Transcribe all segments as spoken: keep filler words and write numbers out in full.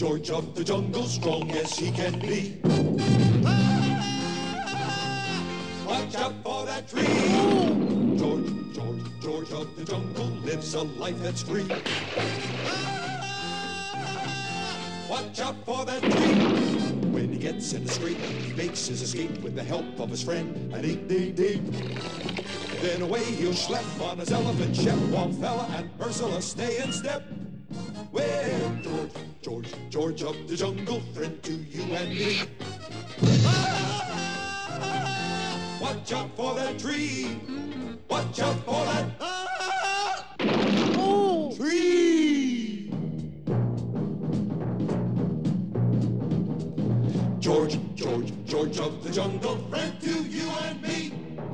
George of the jungle, strong as he can be. Watch out for that tree. George, George, George of the jungle lives a life that's free. Watch out for that tree. When he gets in the scrape, he makes his escape with the help of his friend, an eight-day-day. Then away he'll schlep on his elephant, Shep, Wamfella, and Ursula stay in step. Well, George, George, George of the jungle, friend to you and me. Watch out for that tree. Watch out for that oh. tree. George, George, George of the jungle, friend to you and me.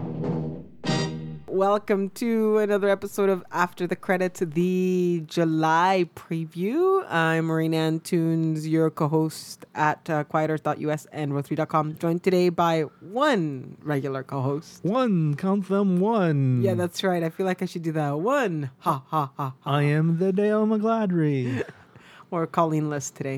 Welcome to another episode of After the Credits, the July preview. I'm Marina Antunes, your co-host at uh, quiet earth dot u s and row three dot com, joined today by one regular co-host. One, count them one. Yeah, that's right. I feel like I should do that. One. Ha, ha, ha, ha. I am the Dale McGladry. Or Colleen List today.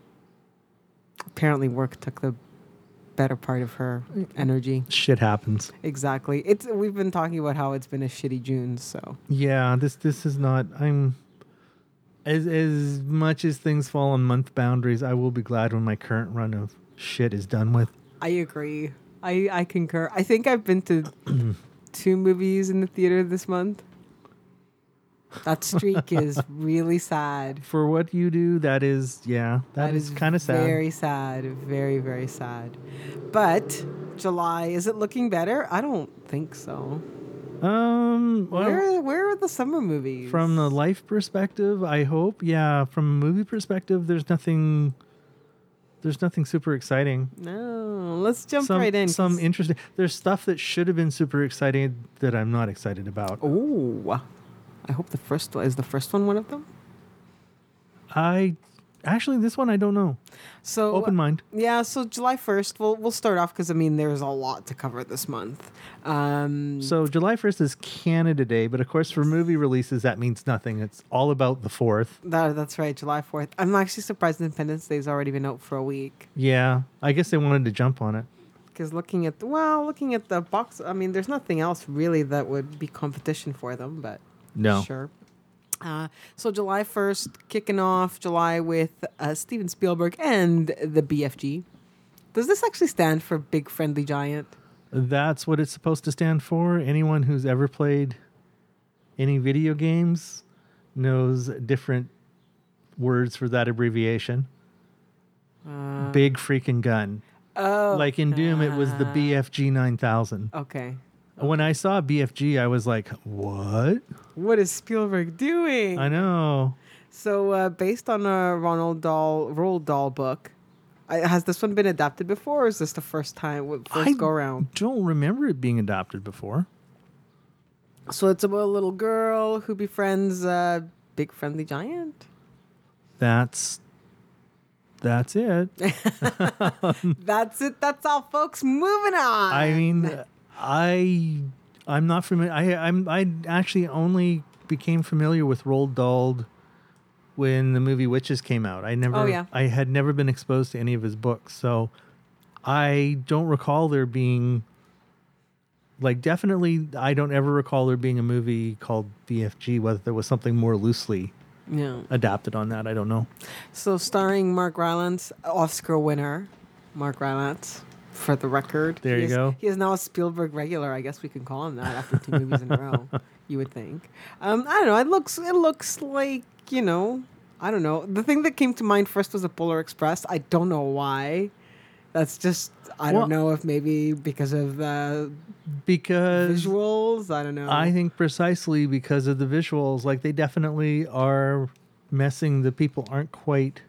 Apparently work took the better part of her energy. Shit happens. Exactly. It's we've been talking about how it's been a shitty June, so. Yeah, this this is not I'm as as much as things fall on month boundaries, I will be glad when my current run of shit is done with. I agree. I I concur. I think I've been to two movies in the theater this month. That streak is really sad. For what you do, that is, yeah, that, that is, is kind of sad. Very sad. Very, very sad. But July, is it looking better? I don't think so. Um, well, where where are the summer movies? From the life perspective, I hope. Yeah, from a movie perspective, there's nothing. There's nothing super exciting. No, let's jump some, right in. Some interesting. There's stuff that should have been super exciting that I'm not excited about. Oh. I hope the first one, is the first one one of them? I actually, this one I don't know. So open mind. Yeah, so July first, we'll we'll start off because I mean there's a lot to cover this month. Um, so July first is Canada Day, but of course for movie releases that means nothing. It's all about the fourth. That, that's right, July fourth. I'm actually surprised Independence Day's already been out for a week. Yeah, I guess they wanted to jump on it. Because looking at the, well, looking at the box, I mean, there's nothing else really that would be competition for them, but. No. Sure. Uh, so July first, kicking off July with uh, Steven Spielberg and the B F G. Does this actually stand for Big Friendly Giant? That's what it's supposed to stand for. Anyone who's ever played any video games knows different words for that abbreviation. Uh, Big freaking gun. Oh. Like in Doom, uh, it was the B F G nine thousand. Okay. When I saw B F G, I was like, what? What is Spielberg doing? I know. So, uh, based on a Ronald Dahl, Roald Dahl book, I, has this one been adapted before, or is this the first time, first I go around? I don't remember it being adapted before. So, it's about a little girl who befriends a big friendly giant? That's... That's it. That's it. That's all, folks. Moving on. I mean... I I'm not familiar. I I'm I actually only became familiar with Roald Dahl when the movie Witches came out. I never. Oh, yeah. I had never been exposed to any of his books, so I don't recall there being. Like, definitely, I don't ever recall there being a movie called B F G. Whether there was something more loosely yeah. adapted on that, I don't know. So, starring Mark Rylance, Oscar winner, Mark Rylance. For the record. There he you is, go. He is now a Spielberg regular. I guess we can call him that after two movies in a row, you would think. Um, I don't know. It looks it looks like, you know, I don't know. The thing that came to mind first was the Polar Express. I don't know why. That's just, I well, don't know if maybe because of the because visuals. I don't know. I think precisely because of the visuals. Like, they definitely are messing. The people aren't quite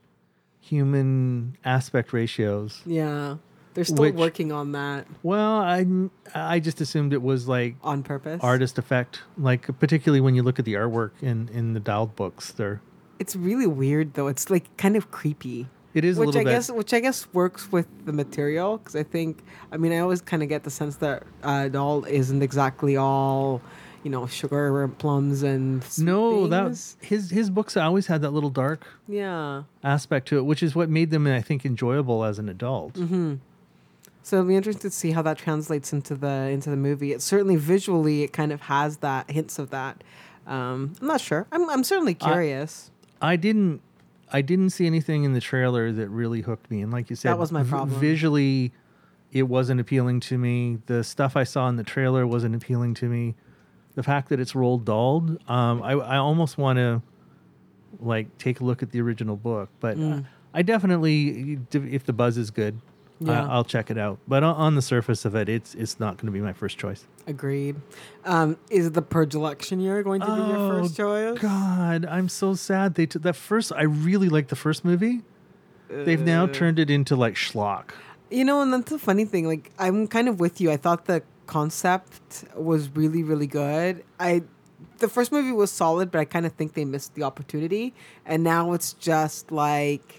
human aspect ratios. Yeah. They're still Which, working on that. Well, I I just assumed it was like on purpose, artist effect. Like, particularly when you look at the artwork in, in the Dahl books, they're. It's really weird though. It's like kind of creepy. It is a which little I bit. guess, which I guess works with the material because I think I mean I always kind of get the sense that uh, Dahl isn't exactly all, you know, sugar and plums and sweet No, that things. his his books always had that little dark Yeah. aspect to it, which is what made them, I think, enjoyable as an adult. Mm-hmm. So it'll be interesting to see how that translates into the into the movie. It certainly visually, it kind of has that hints of that. Um, I'm not sure. I'm I'm certainly curious. I didn't I didn't see anything in the trailer that really hooked me, and like you said, That was my v- problem. visually, it wasn't appealing to me. The stuff I saw in the trailer wasn't appealing to me. The fact that it's Roald Dahl, um, I I almost want to like take a look at the original book, but Mm. uh, I definitely, if the buzz is good, Yeah. I, I'll check it out. But on, on the surface of it, it's it's not going to be my first choice. Agreed. Um, is the Purge election year going to be your first choice? Oh, God, I'm so sad. They took that first. I really liked the first movie. They've now Uh. turned it into like schlock. You know, and that's the funny thing. Like, I'm kind of with you. I thought the concept was really, really good. I, the first movie was solid, but I kind of think they missed the opportunity. And now it's just like,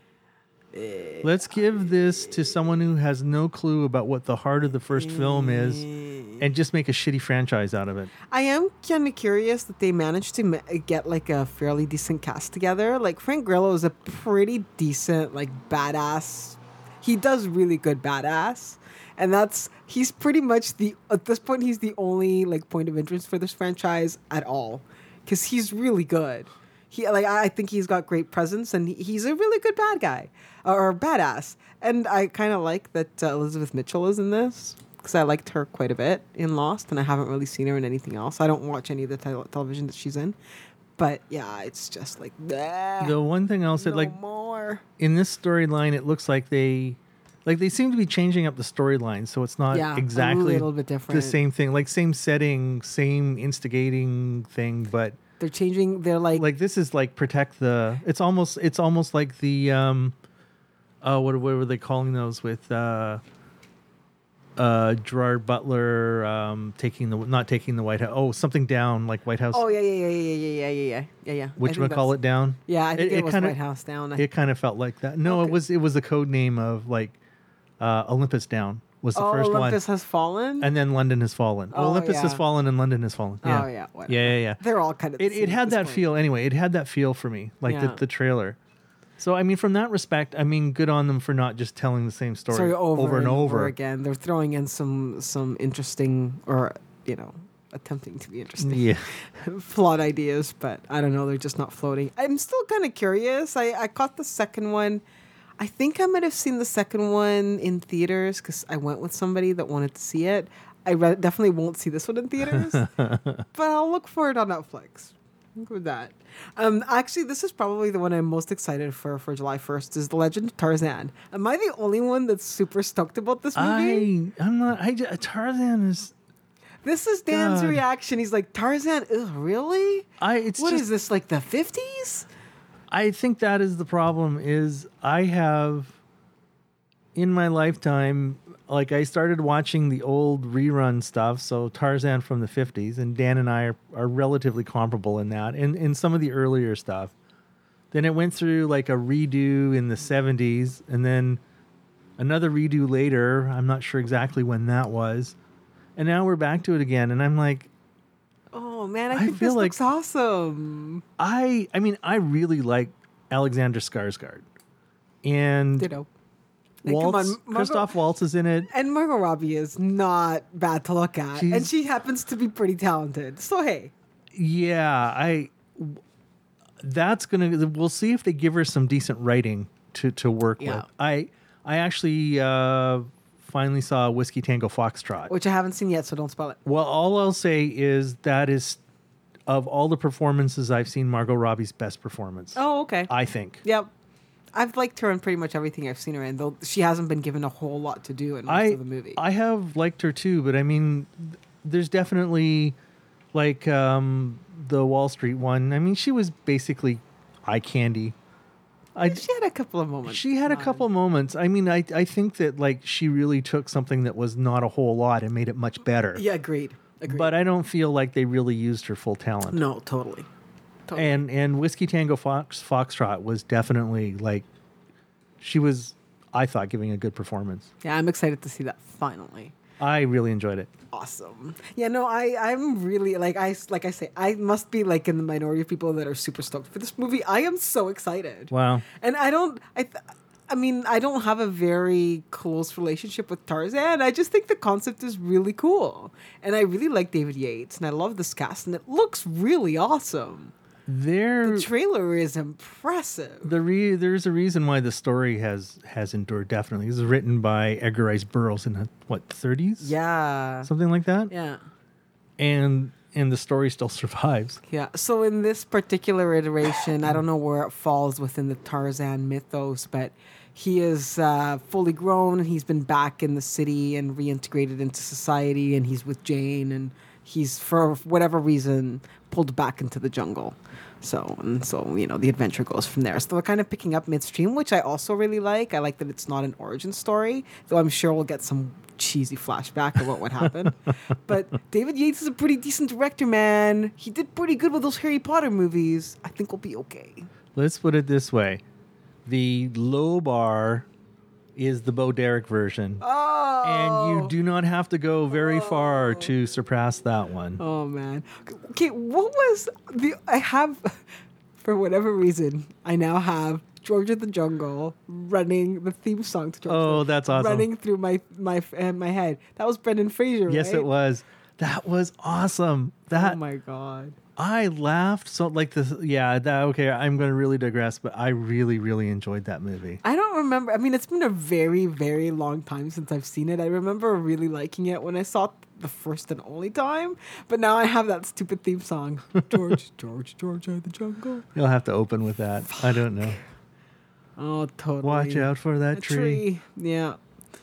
Let's give this to someone who has no clue about what the heart of the first film is, and just make a shitty franchise out of it. I am kind of curious that they managed to ma- get like a fairly decent cast together. Like Frank Grillo is a pretty decent, like badass. He does really good badass, and that's he's pretty much the at this point he's the only like point of interest for this franchise at all, because he's really good. He like I I think he's got great presence, and he, he's a really good bad guy or badass. And I kind of like that uh, Elizabeth Mitchell is in this, because I liked her quite a bit in Lost, and I haven't really seen her in anything else. I don't watch any of the tel- television that she's in, but yeah, it's just like bleh, The one thing I'll say, no like more. in this storyline, it looks like they, like they seem to be changing up the storyline, so it's not Yeah, a exactly little bit different. the same thing. Like same setting, same instigating thing, but They're changing. They're like, like this is like protect the. It's almost it's almost like the um, uh, what what were they calling those with uh, uh, Gerard Butler um taking the not taking the White House. Oh, something down like White House. oh yeah, yeah, yeah, yeah, yeah, yeah, yeah, yeah, yeah, yeah. Which we call it down? Yeah, I think it, was kinda, White House Down. I, It kind of felt like that. No, Okay. it was it was the code name of like uh, Olympus Down was the oh, first Olympus one, has fallen. and then London has fallen. Oh, Olympus has yeah. fallen and London has fallen. Yeah. Oh yeah, whatever. yeah, yeah, yeah. They're all kind of. It the it same had at this that point. feel anyway. It had that feel for me, like Yeah. the the trailer. So I mean, from that respect, I mean, good on them for not just telling the same story Sorry, over, and over. again. They're throwing in some some interesting, or you know, attempting to be interesting. Yeah. Flawed ideas, but I don't know. They're just not floating. I'm still kind of curious. I, I caught the second one. I think I might have seen the second one in theaters because I went with somebody that wanted to see it. I re- definitely won't see this one in theaters, but I'll look for it on Netflix. I'll go with that. Um, actually, this is probably the one I'm most excited for for July first. Is The Legend of Tarzan. Am I the only one that's super stoked about this movie? I I'm not. I ju- Tarzan is. This is Dan's God. reaction. He's like, Tarzan, ugh, really? I it's What just. is this, like the fifties? I think that is the problem. Is I have in my lifetime, like I started watching the old rerun stuff, so Tarzan from the fifties, and Dan and I are, are relatively comparable in that, and in some of the earlier stuff. Then it went through like a redo in the seventies, and then another redo later. I'm not sure exactly when that was. And now we're back to it again, and I'm like, Oh man, I I think feel this like- looks awesome. I I mean, I really like Alexander Skarsgård. And Ditto. And Waltz, come on, Margot- Christoph Waltz is in it. And Margot Robbie is not bad to look at, and She's- she happens to be pretty talented. So hey, Yeah, I. That's gonna. We'll see if they give her some decent writing to to work Yeah. with. I I actually uh, finally saw Whiskey Tango Foxtrot. which I haven't seen yet, so don't spoil it. Well, all I'll say is that is of all the performances I've seen, Margot Robbie's best performance. Oh, okay. I think. Yep. I've liked her in pretty much everything I've seen her in, though she hasn't been given a whole lot to do in most I of the movie. I have liked her too, but I mean, th- there's definitely like um, the Wall Street one. I mean, she was basically eye candy. I she had a couple of moments. she had a Come on. couple moments. I mean, I I think that like she really took something that was not a whole lot and made it much better. Yeah, agreed. Agreed. But I don't feel like they really used her full talent. no, totally. Totally. And and Whiskey Tango Fox Foxtrot was definitely like she was, I thought, giving a good performance. Yeah, I'm excited to see that finally. I really enjoyed it. Awesome. Yeah, no, I, I'm really like I like I say, I must be like in the minority of people that are super stoked for this movie. I am so excited. Wow. And I don't I th- I mean, I don't have a very close relationship with Tarzan. I just think the concept is really cool. And I really like David Yates and I love this cast and it looks really awesome. There, The trailer is impressive. the re- there's a reason why the story has has endured. Definitely, this is written by Edgar Rice Burroughs in the, what thirties, Yeah. something like that, Yeah. and and the story still survives. Yeah. So in this particular iteration, I don't know where it falls within the Tarzan mythos, but he is uh, fully grown and he's been back in the city and reintegrated into society and he's with Jane and he's, for whatever reason, pulled back into the jungle. So, and so, you know, the adventure goes from there. So they're kind of picking up midstream, which I also really like. I like that it's not an origin story, though I'm sure we'll get some cheesy flashback of what would happen. But David Yates is a pretty decent director, man. He did pretty good with those Harry Potter movies. I think we'll be okay. Let's put it this way: the low bar is the Bo Derek version, Oh! and you do not have to go very far to surpass that one. Oh, man. Okay, what was the... I have... For whatever reason, I now have George of the Jungle running the theme song to George. Oh, of the, that's awesome. Running through my my uh, my head. That was Brendan Fraser, Yes, right? it was. That was awesome. That Oh my god. I laughed so like this. Yeah, that okay. I'm going to really digress, but I really, really enjoyed that movie. I don't remember. I mean, it's been a very, very long time since I've seen it. I remember really liking it when I saw it the first and only time, but now I have that stupid theme song. George, George, George of the Jungle. You'll have to open with that. I don't know. Oh, totally. Watch out for that A tree. Yeah.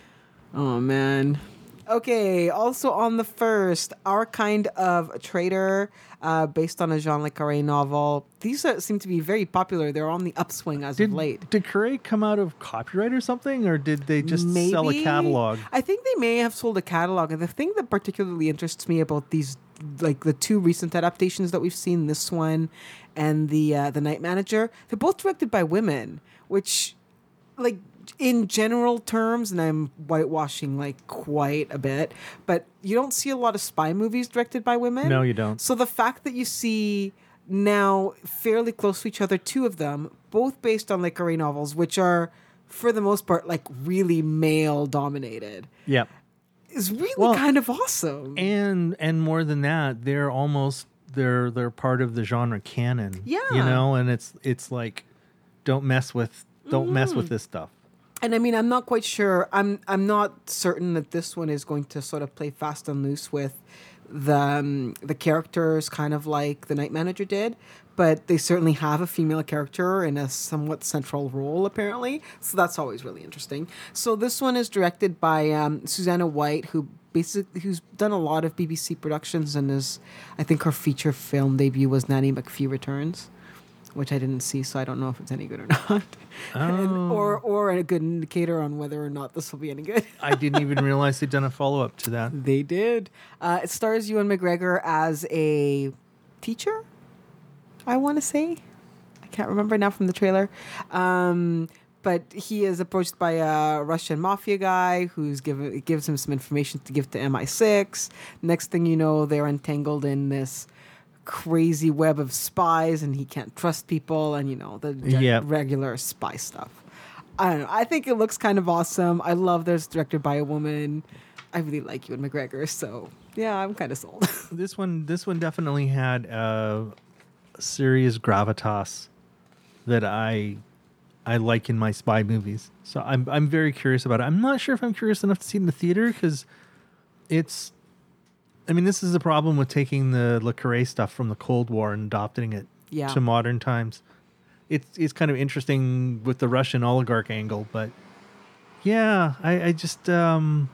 Oh, man. Okay, also on the first, Our Kind of Traitor, uh, based on a Jean Le Carré novel. These are, seem to be very popular. They're on the upswing as Did of late. did Carré come out of copyright or something, or did they just sell a Maybe. catalog? I think they may have sold a catalog. And the thing that particularly interests me about these, like the two recent adaptations that we've seen, this one and the uh, the Night Manager, they're both directed by women, which, like, in general terms, and I'm whitewashing like quite a bit, but you don't see a lot of spy movies directed by women. No, you don't. So the fact that you see now fairly close to each other, two of them, both based on Le Carré novels, which are for the most part like really male dominated, Yep. is really Well, kind of awesome. And and more than that, they're almost they're they're part of the genre canon. Yeah. You know, and it's it's like don't mess with don't mess Mm. with this stuff. And I mean, I'm not quite sure. I'm I'm not certain that this one is going to sort of play fast and loose with the um, the characters, kind of like the Night Manager did. But they certainly have a female character in a somewhat central role, apparently. So that's always really interesting. So this one is directed by um, Susanna White, who basically who's done a lot of B B C productions, and is I think her feature film debut was Nanny McPhee Returns, which I didn't see, so I don't know if it's any good or not. And, Oh. or or a good indicator on whether or not this will be any good. I didn't even realize they'd done a follow up to that. They did. Uh, it stars Ewan McGregor as a teacher, I want to say. I can't remember now from the trailer. Um, but he is approached by a Russian mafia guy who's given gives him some information to give to M I six. Next thing you know, they're entangled in this crazy web of spies, and he can't trust people, and you know the ge- Yep. regular spy stuff. I don't know. I think it looks kind of awesome. I love that it's directed by a woman. I really like Ewan McGregor, so yeah, I'm kind of sold. This one this one definitely had a serious gravitas that I I like in my spy movies. So I'm I'm very curious about it. I'm not sure if I'm curious enough to see it in the theater because it's I mean, this is the problem with taking the Le Carré stuff from the Cold War and adopting it Yeah. to modern times. It's it's kind of interesting with the Russian oligarch angle, but yeah, I, I just um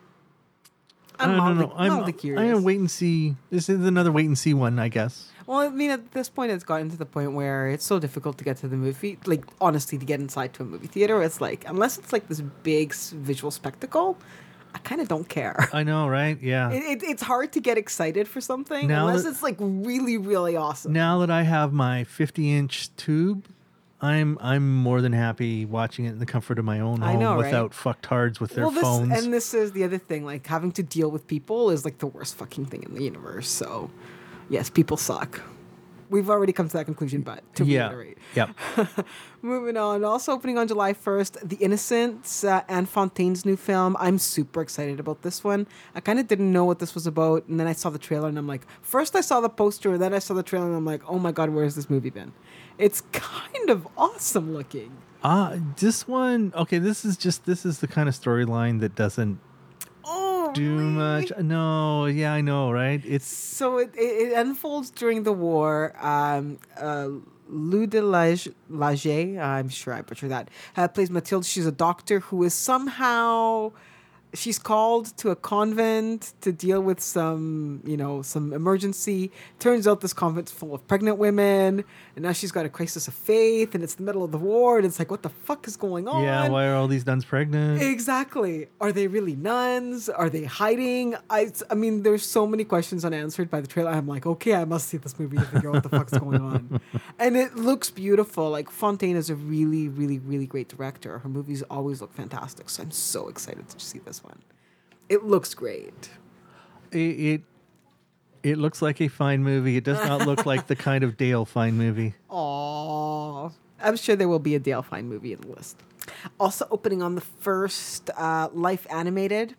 I'm I don't mildly- know. I'm, mildly I'm curious. gonna wait and see. This is another wait and see one, I guess. Well, I mean, at this point, it's gotten to the point where it's so difficult to get to the movie. Like, honestly, to get inside to a movie theater, it's like, unless it's like this big s- visual spectacle, I kind of don't care. I know, right? Yeah. It, it, it's hard to get excited for something Now unless that- it's like really, really awesome. Now that I have my fifty inch tube, I'm I'm more than happy watching it in the comfort of my own home I know, right? without fucktards with their well, this, phones. and this is the other thing. Like having to deal with people is like the worst fucking thing in the universe. So, yes, people suck. We've already come to that conclusion, but to yeah. reiterate. Yep. Moving on. Also opening on July first, The Innocents, uh, Anne Fontaine's new film. I'm super excited about this one. I kind of didn't know what this was about, and then I saw the trailer, and I'm like, first I saw the poster, then I saw the trailer, and I'm like, oh my god, where has this movie been? It's kind of awesome looking. Uh, this one, okay, this is just, this is the kind of storyline that doesn't Oh, do really? much. No, yeah, I know, right? It's So it, it, it unfolds during the war. Um, uh, Lou de Lage, Lage, I'm sure I butchered that, uh, plays Mathilde. She's a doctor who is somehow... She's called to a convent to deal with some, you know, some emergency. Turns out this convent's full of pregnant women, and now she's got a crisis of faith, and it's the middle of the war, and it's like, what the fuck is going on? yeah, why are all these nuns pregnant? Exactly. Are they really nuns? Are they hiding? I, I mean, there's so many questions unanswered by the trailer. I'm like, okay, I must see this movie to figure out what the fuck's going on. And it looks beautiful. Like, Fontaine is a really, really, really great director. Her movies always look fantastic. So I'm so excited to see this one. It looks great. It, it it looks like a fine movie. It does not look like the kind of Dale Fine movie. Aww. I'm sure there will be a Dale Fine movie in the list. Also opening on the first, uh, Life Animated.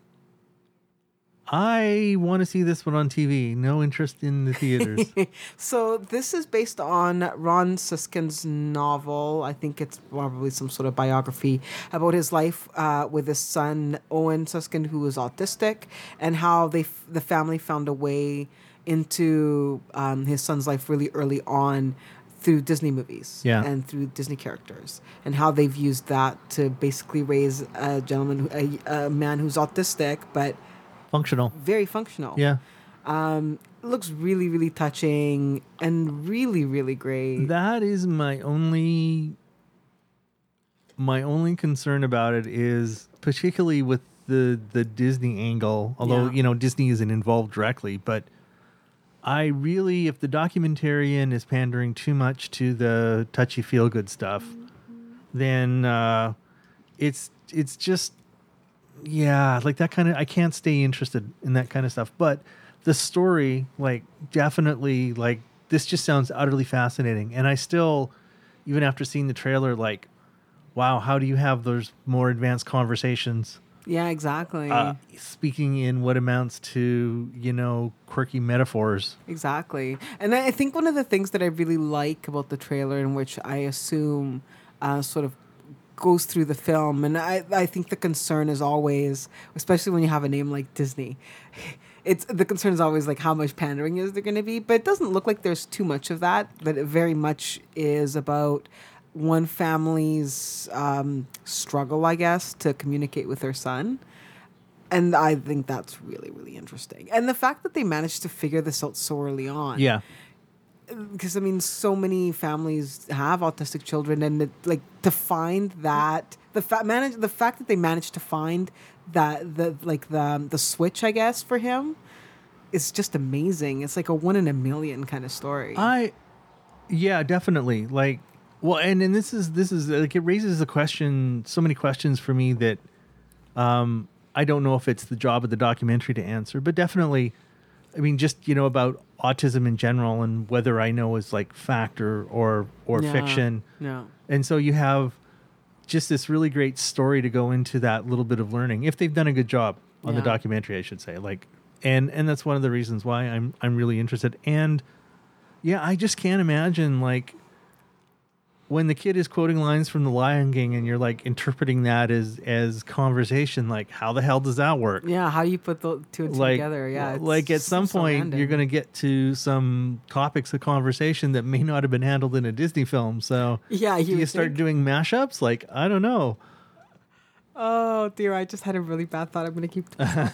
I want to see this one on T V. No interest in the theaters. So this is based on Ron Suskin's novel. I think it's probably some sort of biography about his life uh, with his son Owen Suskin, who was autistic, and how they f- the family found a way into um, his son's life really early on through Disney movies Yeah. and through Disney characters, and how they've used that to basically raise a gentleman, who- a, a man who's autistic but Functional. very functional. Yeah. Um, it looks really, really touching and really, really great. That is my only my only concern about it is particularly with the the Disney angle, although Yeah. you know Disney isn't involved directly, but I really, if the documentarian is pandering too much to the touchy feel good stuff, then uh, it's it's just yeah, like that kind of, I can't stay interested in that kind of stuff. But the story, like, definitely, like, this just sounds utterly fascinating. And I still, even after seeing the trailer, like, wow, how do you have those more advanced conversations? Yeah, exactly. Uh, speaking in what amounts to, you know, quirky metaphors. Exactly. And I I think one of the things that I really like about the trailer, in which I assume uh, sort of goes through the film, and I, I think the concern is always, especially when you have a name like Disney, it's the concern is always like how much pandering is there going to be, but it doesn't look like there's too much of that, but it very much is about one family's um, struggle, I guess, to communicate with their son. And I think that's really, really interesting. And the fact that they managed to figure this out so early on. Yeah. Because I mean, so many families have autistic children, and it, like to find that the fact manage the fact that they managed to find that the like the the switch, I guess, for him, is just amazing. It's like a one in a million kind of story. I, yeah, definitely. Like, well, and, and this is, this is like, it raises a question, so many questions for me that, um, I don't know if it's the job of the documentary to answer, but definitely, I mean, just, you know, about autism in general and whether I know is like fact or, or, or Yeah. fiction. No. And so you have just this really great story to go into that little bit of learning, if they've done a good job on the Yeah. documentary, I should say. Like, and and that's one of the reasons why I'm I'm really interested. And yeah, I just can't imagine like when the kid is quoting lines from The Lion King and you're like interpreting that as as conversation. Like, how the hell does that work? Yeah, how you put the two and two Like, together? Yeah, it's like at some so point random. you're going to get to some topics of conversation that may not have been handled in a Disney film. So Yeah, do you you would start think. doing mashups? Like, I don't know. Oh dear, I just had a really bad thought. I'm gonna keep.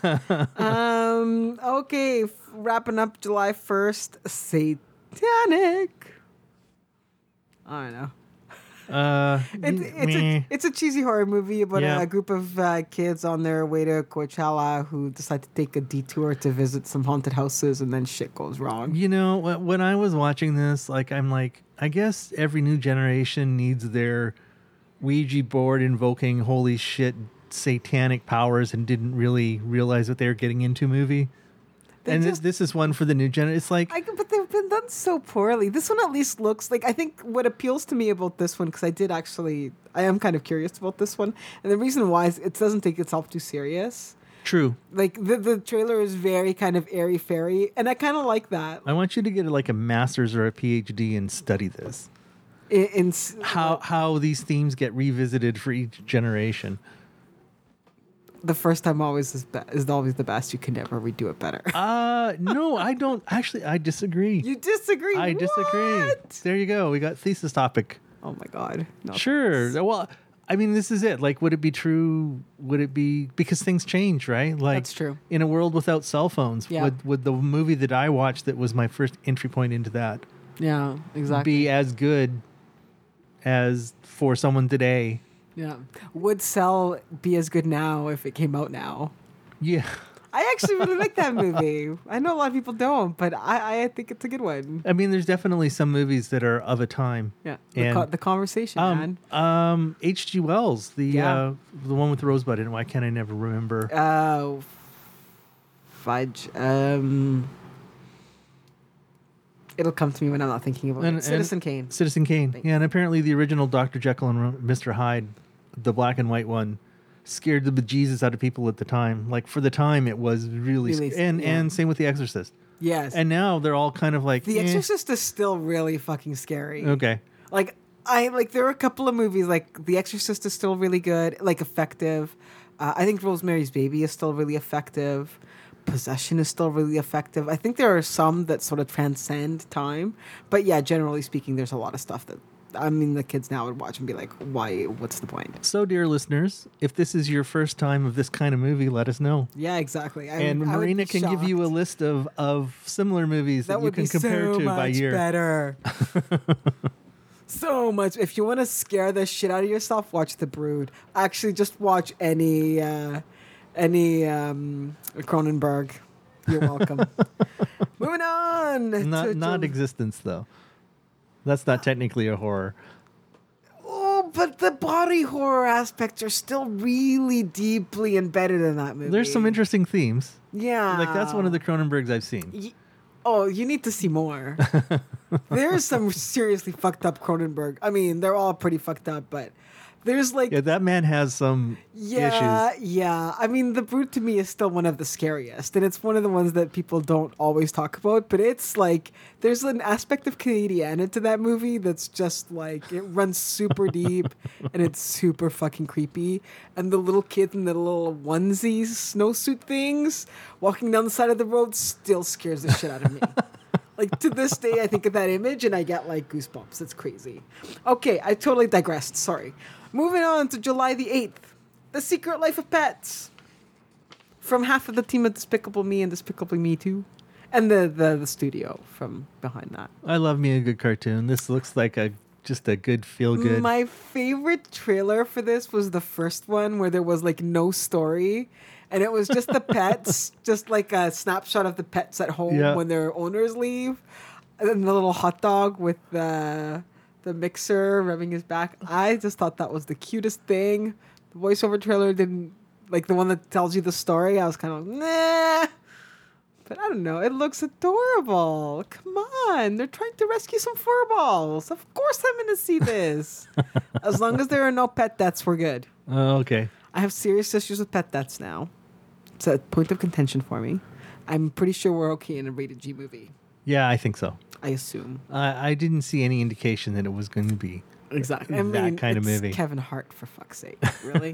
um. Okay, f- wrapping up July first. Satanic. I don't know. Uh, It's, it's, meh. a, it's a cheesy horror movie about Yeah. a, a group of uh, kids on their way to Coachella who decide to take a detour to visit some haunted houses, and then shit goes wrong. You know, wh- when I was watching this, like, I'm like, I guess every new generation needs their Ouija board invoking holy shit satanic powers and didn't really realize what they were getting into movie. They and just- this, this is one for the new generation. It's like, I, but they've been done so poorly. This one at least looks like, I think what appeals to me about this one, because I did actually, I am kind of curious about this one, and the reason why is it doesn't take itself too serious. true. Like the the trailer is very kind of airy fairy, and I kind of like that. I want you to get like a master's or a PhD and study this. In, in s- How how these themes get revisited for each generation. the first time always is be- is always the best. You can never redo it better. Uh no, I don't actually. I disagree. You disagree? I disagree. What? There you go. We got thesis topic. Oh my god. No, Sure. thanks. Well, I mean, this is it. Like, would it be true? Would it be because things change, right? Like, That's true. In a world without cell phones, Yeah. would would the movie that I watched that was my first entry point into that Yeah, exactly. be as good as for someone today? Yeah. Would Cell be as good now if it came out now? Yeah. I actually really like that movie. I know a lot of people don't, but I, I think it's a good one. I mean, there's definitely some movies that are of a time. Yeah. The, And, co- the conversation, man. Um, um, H G. Wells, the Yeah. uh, the one with Rosebud in it. Why can't I never remember? Uh, fudge. Um, it'll come to me when I'm not thinking about And- it. Citizen and- Kane. Citizen Kane. Thanks. Yeah, and apparently the original Doctor Jekyll and Ro- Mister Hyde, the black and white one, scared the bejesus out of people at the time. Like for the time, it was really, Really, sc- and yeah. and same with The Exorcist. Yes. And now they're all kind of like The eh, Exorcist is still really fucking scary. Okay, Like I like there are a couple of movies like The Exorcist is still really good, like effective. Uh, I think Rosemary's Baby is still really effective. Possession is still really effective. I think there are some that sort of transcend time, but yeah, generally speaking, there's a lot of stuff that I mean the kids now would watch and be like, "Why? What's the point?" so dear listeners, if this is your first time of this kind of movie, let us know. Yeah, exactly. I, And I would Marina be can give you a shocked. list of of similar movies that, That you would can be compare so to much by year. better. So much. If you want to scare the shit out of yourself, watch The Brood. Actually, just watch any uh, any um, Cronenberg. You're welcome. Moving on. Not to not Jul- existence though. That's not technically a horror. Oh, but the body horror aspects are still really deeply embedded in that movie. There's some interesting themes. Yeah. Like that's one of the Cronenbergs I've seen. Y- Oh, you need to see more. There's some seriously fucked up Cronenberg. I mean, they're all pretty fucked up, but there's like Yeah, that man has some yeah, issues. yeah. I mean, The Brood to me is still one of the scariest, and it's one of the ones that people don't always talk about. But it's like there's an aspect of Canadiana to that movie that's just like it runs super deep, and it's super fucking creepy. And the little kid in the little onesies, snowsuit things, walking down the side of the road still scares the shit out of me. Like to this day, I think of that image and I get like goosebumps. It's crazy. Okay, I totally digressed. Sorry. Moving on to July the eighth, The Secret Life of Pets. From half of the team of Despicable Me and Despicable Me two. And the, the, the studio from behind that. I love me a good cartoon. This looks like a just a good feel good. My favorite trailer for this was the first one where there was like no story. And it was just the pets, just like a snapshot of the pets at home Yeah. when their owners leave. And then the little hot dog with the, the mixer rubbing his back. I just thought that was the cutest thing. The voiceover trailer didn't, like the one that tells you the story, I was kind of, nah. But I don't know. It looks adorable. Come on. They're trying to rescue some fur balls. Of course I'm going to see this. As long as there are no pet deaths, we're good. Oh, okay. I have serious issues with pet deaths now. It's a point of contention for me. I'm pretty sure we're okay in a rated G movie. Yeah, I think so. I assume. I I didn't see any indication that it was going to be. Exactly. I That mean, kind of it's movie. Kevin Hart, for fuck's sake. Really?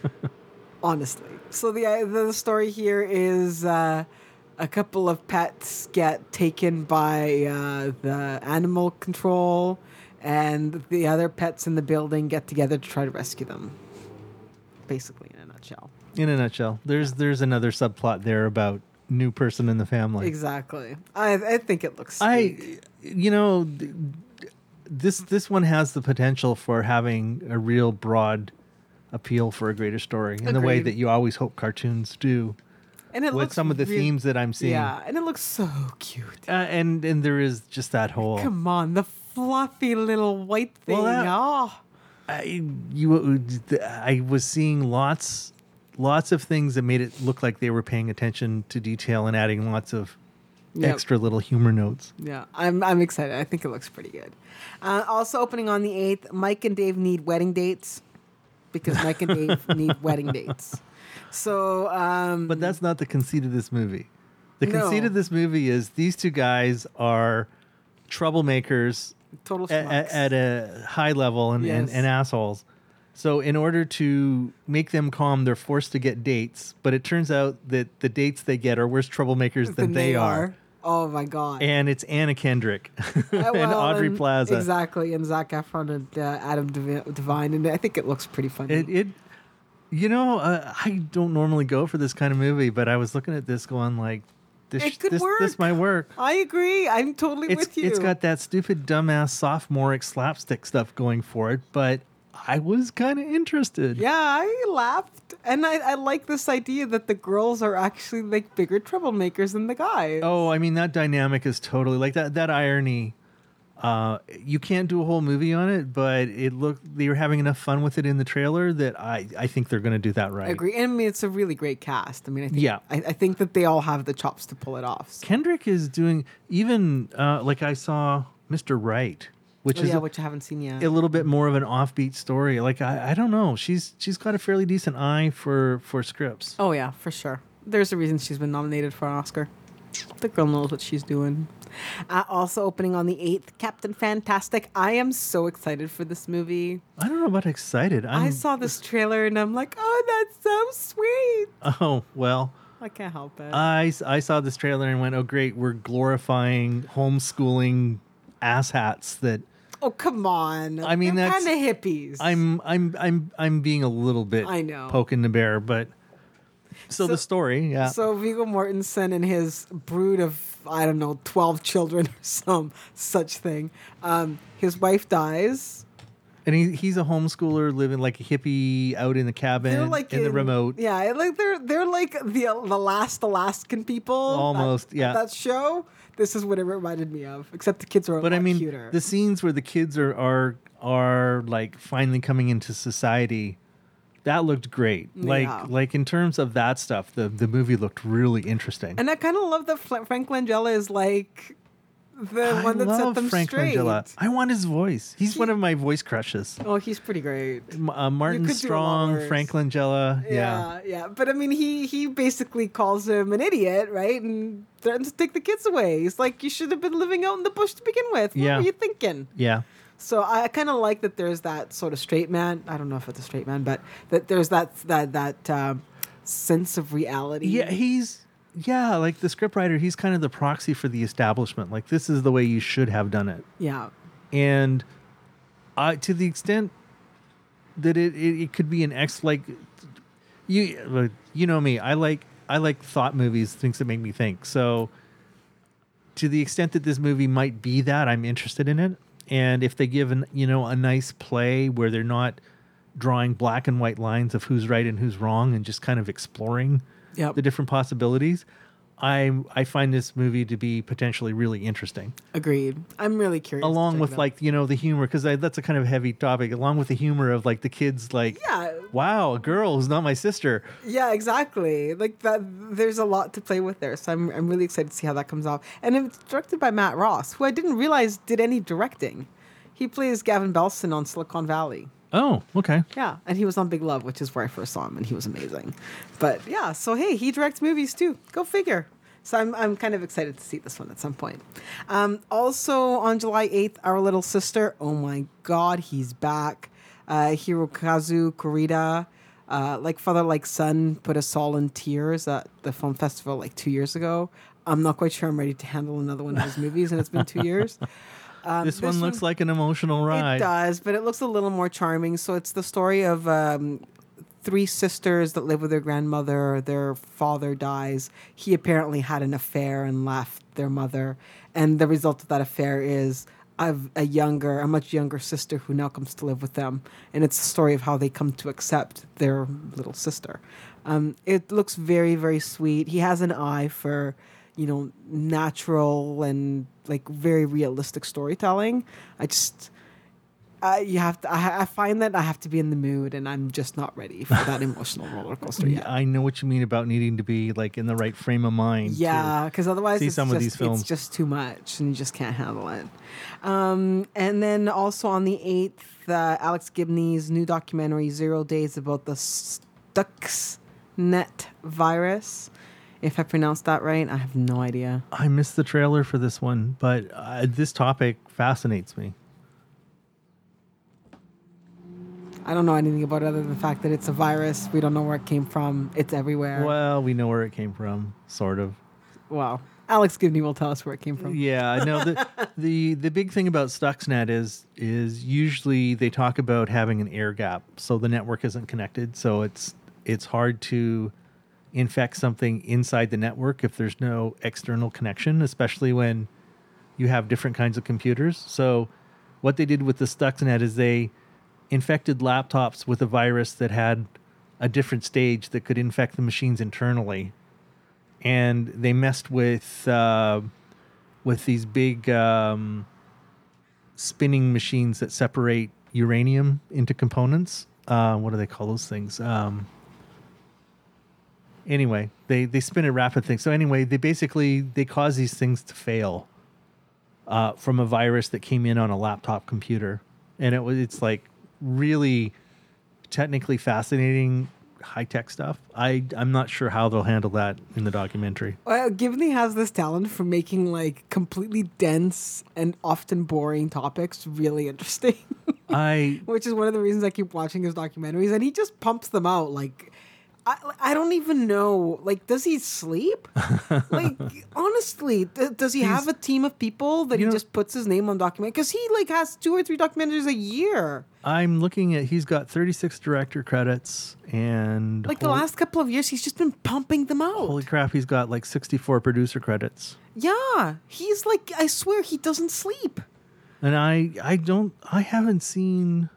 Honestly. So the, uh, the story here is uh, a couple of pets get taken by uh, the animal control, and the other pets in the building get together to try to rescue them. Basically, in a nutshell. In a nutshell, there's there's another subplot there about new person in the family. Exactly. I I think it looks I, sweet. you know, d- this this one has the potential for having a real broad appeal for a greater story in the way Agreed. that you always hope cartoons do. And it With looks some of the real- themes that I'm seeing. Yeah, and it looks so cute. Uh, and and there is just that whole Come on, the fluffy little white thing. Well, that- oh, I, you I was seeing lots lots of things that made it look like they were paying attention to detail and adding lots of Yep. extra little humor notes. yeah, I'm I'm excited. I think it looks pretty good. Uh, also opening on the eighth, Mike and Dave need wedding dates because Mike and Dave need wedding dates. So, um, But that's not the conceit of this movie. The No. conceit of this movie is these two guys are troublemakers total at, schmucks. at, at a high level and, and, Yes. and assholes. So in order to make them calm, they're forced to get dates. But it turns out that the dates they get are worse troublemakers than they are. Oh my god. And it's Anna Kendrick Uh, and well, Audrey and- Plaza. Exactly, and Zac Efron and uh, Adam Devi- Devine, and I think it looks pretty funny. It, it you know, uh, I don't normally go for this kind of movie, but I was looking at this going like, this, It could this, this work. might work. I agree. I'm totally It's, with you. it's got that stupid, dumbass, sophomoric slapstick stuff going for it, but I was kind of interested. Yeah, I laughed, and I, I like this idea that the girls are actually like bigger troublemakers than the guys. Oh, I mean, that dynamic is totally like that, that irony. Uh, you can't do a whole movie on it, but it looked they were having enough fun with it in the trailer that I, I think they're going to do that right. I agree. And I mean, it's a really great cast. I mean, I think, Yeah. I, I think that they all have the chops to pull it off. So. Kendrick is doing even uh, like I saw Mister Right, which Oh, is yeah, a, which I haven't seen yet. a little bit more of an offbeat story. Like I, I don't know, she's she's got a fairly decent eye for for scripts. Oh yeah, for sure. There's a reason she's been nominated for an Oscar. The girl knows what she's doing. Uh, also opening on the eighth, Captain Fantastic. I am so excited for this movie. I don't know about excited. I'm, I saw this trailer and I'm like, oh, that's so sweet. Oh well. I can't help it. I, I saw this trailer and went, oh, great, we're glorifying homeschooling asshats that oh, come on. I mean, They're that's- kind of hippies. I'm I'm I'm I'm being a little bit I know. poking the bear, but so, So- the story, yeah. So Viggo Mortensen and his brood of, I don't know, twelve children or some such thing. Um, his wife dies. and he he's a homeschooler living like a hippie out in the cabin They're like in, the remote. Yeah, like they're they're like the the last Alaskan people. Almost, that, yeah. That show. This is what it reminded me of. Except the kids are a But lot I mean, cuter. the scenes where the kids are are are like finally coming into society, that looked great. Like Yeah. like in terms of that stuff, the the movie looked really interesting. And I kind of love that Fla- Frank Langella is like the I one that set love them Frank straight. Langella. I want his voice. He's He- one of my voice crushes. Oh, he's pretty great. M- Uh, Martin could do a lot Strong, worse. Frank Langella. Yeah. Yeah, yeah. But I mean, he he basically calls him an idiot, right? And threatens to take the kids away. He's like, you should have been living out in the bush to begin with. What Yeah. were you thinking? Yeah. So I kind of like that. There's that sort of straight man. I don't know if it's a straight man, but that there's that that that um, sense of reality. Yeah, he's yeah, like the scriptwriter, he's kind of the proxy for the establishment. Like this is the way you should have done it. yeah. And I to the extent that it, it, it could be an ex like you you know me, I like I like thought movies, things that make me think. So to the extent that this movie might be that, I'm interested in it. And if they give an you know a nice play where they're not drawing black and white lines of who's right and who's wrong and just kind of exploring Yep. the different possibilities, I I find this movie to be potentially really interesting. Agreed. I'm really curious. to Along check with it out. like you know the humor, because that's a kind of heavy topic. Along with the humor of like the kids, like Yeah. wow, a girl who's not my sister. Yeah, exactly. Like that. There's a lot to play with there, so I'm I'm really excited to see how that comes off. And it's directed by Matt Ross, who I didn't realize did any directing. He plays Gavin Belson on Silicon Valley. Oh, okay. Yeah, and he was on Big Love, which is where I first saw him, and he was amazing. But yeah, so hey, he directs movies too. Go figure. So I'm I'm kind of excited to see this one at some point. Um, also on July eighth, Our Little Sister. Oh my God, he's back. Uh, Hirokazu Kurita, uh, like Father Like Son, put us all in tears at the film festival like two years ago. I'm not quite sure I'm ready to handle another one of his movies, and it's been two years. Um, This one looks like an emotional ride. It does, but it looks a little more charming. So it's the story of um, three sisters that live with their grandmother. Their father dies. He apparently had an affair and left their mother. And the result of that affair is I've a younger, a much younger sister who now comes to live with them, and it's the story of how they come to accept their little sister. Um, it looks very, very sweet. He has an eye for, you know, natural and like very realistic storytelling. I just, I you have to. I, I find that I have to be in the mood, and I'm just not ready for that emotional roller coaster yet. I know what you mean about needing to be like in the right frame of mind. to Yeah, because otherwise see it's, some just, of these films. it's just too much, and you just can't handle it. Um, and then also on the eighth, uh, Alex Gibney's new documentary, Zero Days, about the Stuxnet virus. If I pronounced that right, I have no idea. I missed the trailer for this one, but uh, this topic fascinates me. I don't know anything about it other than the fact that it's a virus. We don't know where it came from. It's everywhere. Well, we know where it came from, sort of. Wow. Alex Gibney will tell us where it came from. Yeah, no. The the the big thing about Stuxnet is is usually they talk about having an air gap, so the network isn't connected. So it's it's hard to infect something inside the network if there's no external connection, especially when you have different kinds of computers. So what they did with the Stuxnet is they infected laptops with a virus that had a different stage that could infect the machines internally. And they messed with uh, with these big um, spinning machines that separate uranium into components. Uh, what do they call those things? Um, anyway, they, they spin a rapid thing. So anyway, they basically they cause these things to fail uh, from a virus that came in on a laptop computer, and it was it's like really technically fascinating. High-tech stuff. I, I'm not sure how they'll handle that in the documentary. Well, Gibney has this talent for making like completely dense and often boring topics really interesting. I Which is one of the reasons I keep watching his documentaries, and he just pumps them out. Like, I, I don't even know. Like, does he sleep? Like, honestly, th- does he He's- have a team of people that he you know- just puts his name on document? Because he like has two or three documentaries a year. I'm looking at he's got thirty-six director credits and Like the holy, last couple of years, he's just been pumping them out. holy crap, he's got like sixty-four producer credits. Yeah, he's like, I swear, he doesn't sleep. And I I don't I haven't seen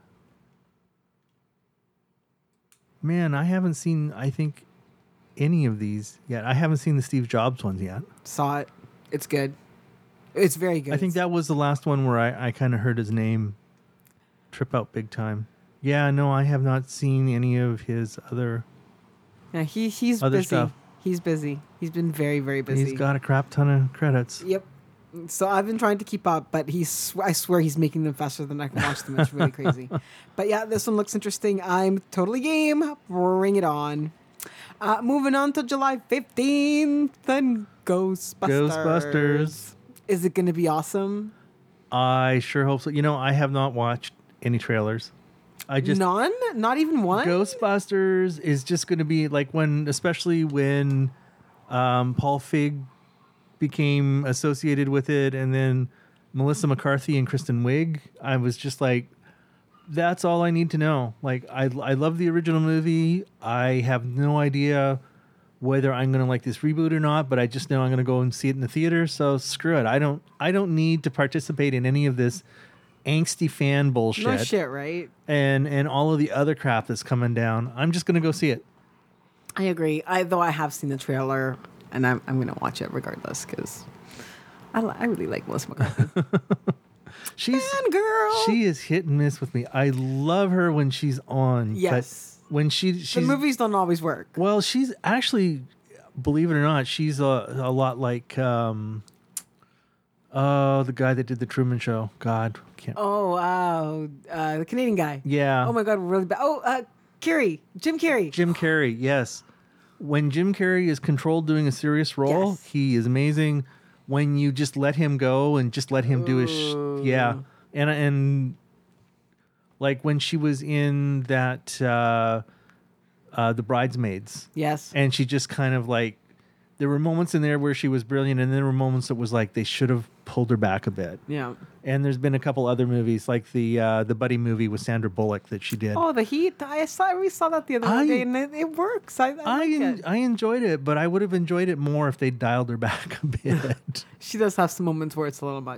Man, I haven't seen I think any of these yet. I haven't seen the Steve Jobs ones yet. Saw it. It's good. It's very good. I think that was the last one where I, I kind of heard his name trip out big time. Yeah, no, I have not seen any of his other. Yeah, he he's Other busy. stuff. He's busy. He's been very very busy. He's got a crap ton of credits. Yep. So I've been trying to keep up, but he's I swear he's making them faster than I can watch them. It's really crazy. But yeah, this one looks interesting. I'm totally game. Bring it on. Uh, moving on to July fifteenth, then Ghostbusters. Ghostbusters. Is it going to be awesome? I sure hope so. You know, I have not watched any trailers. I just None? Not even one? Ghostbusters is just going to be like when, especially when um, Paul Feig became associated with it, and then Melissa McCarthy and Kristen Wiig. I was just like, that's all I need to know. Like, I I love the original movie. I have no idea whether I'm going to like this reboot or not, but I just know I'm going to go and see it in the theater. So screw it. I don't I don't need to participate in any of this angsty fan bullshit. No shit, right? and and all of the other crap that's coming down. I'm just gonna go see it. I agree. I though I have seen the trailer, and I'm I'm gonna watch it regardless because I li- I really like Melissa McCarthy. She's Man, girl. she is hit and miss with me. I love her when she's on. Yes. But when she The she's movies don't always work. well, she's actually, believe it or not, she's a, a lot like um, oh the guy that did the Truman Show. God, can't. Oh, uh, uh, the Canadian guy. Yeah. Oh my God, really bad. Oh, uh, Carrey, Jim Carrey. Jim Carrey, yes. When Jim Carrey is controlled doing a serious role, Yes. he is amazing. When you just let him go and just let him do his, sh- yeah, and and like when she was in that uh, uh, the Bridesmaids, Yes. and she just kind of like, there were moments in there where she was brilliant, and then there were moments that was like they should have pulled her back a bit. Yeah. And there's been a couple other movies like the uh, the buddy movie with Sandra Bullock that she did. Oh, The Heat. I saw. We saw that the other I- day, and it, it works. I, I, I like en- it. I enjoyed it, but I would have enjoyed it more if they dialed her back a bit. She does have some moments where it's a little much.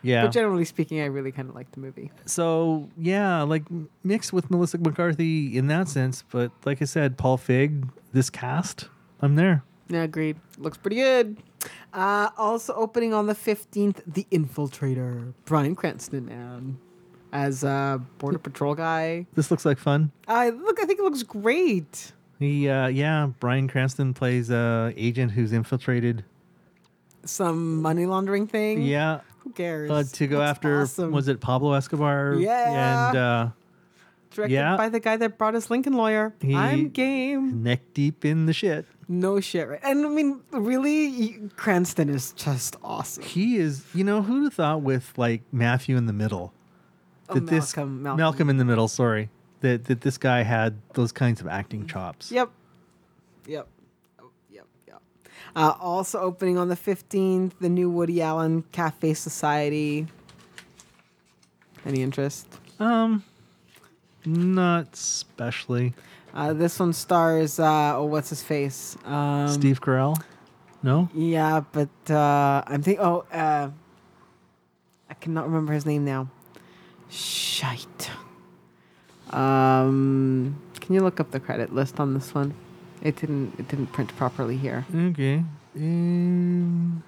Yeah. But generally speaking, I really kind of like the movie. So yeah, like mixed with Melissa McCarthy in that sense, but like I said, Paul Feig, this cast, I'm there. Yeah, agreed. Looks pretty good. Uh, also opening on the fifteenth, The Infiltrator. Bryan Cranston, man. As a Border Patrol guy. This looks like fun. I look, I think it looks great. He, uh, yeah, Bryan Cranston plays a agent who's infiltrated. Some money laundering thing. Yeah, Who cares? uh, to go Looks after awesome. was it Pablo Escobar? Yeah. and uh, Directed yeah. by the guy that brought us Lincoln Lawyer. He- I'm game. neck deep in the shit. No shit, right? And I mean, really, y- Cranston is just awesome. He is. You know, who'd have thought with like Matthew in the middle Oh, that this Malcolm, Malcolm. Malcolm in the middle. Sorry, that that this guy had those kinds of acting chops. Yep. Yep. Oh, yep. Yep. Uh, also opening on the fifteenth, the new Woody Allen Cafe Society. Any interest? Um, not especially. Uh, this one stars, uh, oh, what's his face? Um, Steve Carell. No. Yeah, but uh, I'm thinking, oh, uh, I cannot remember his name now. Shite. Um, can you look up the credit list on this one? It didn't. It didn't print properly here. Okay. Um,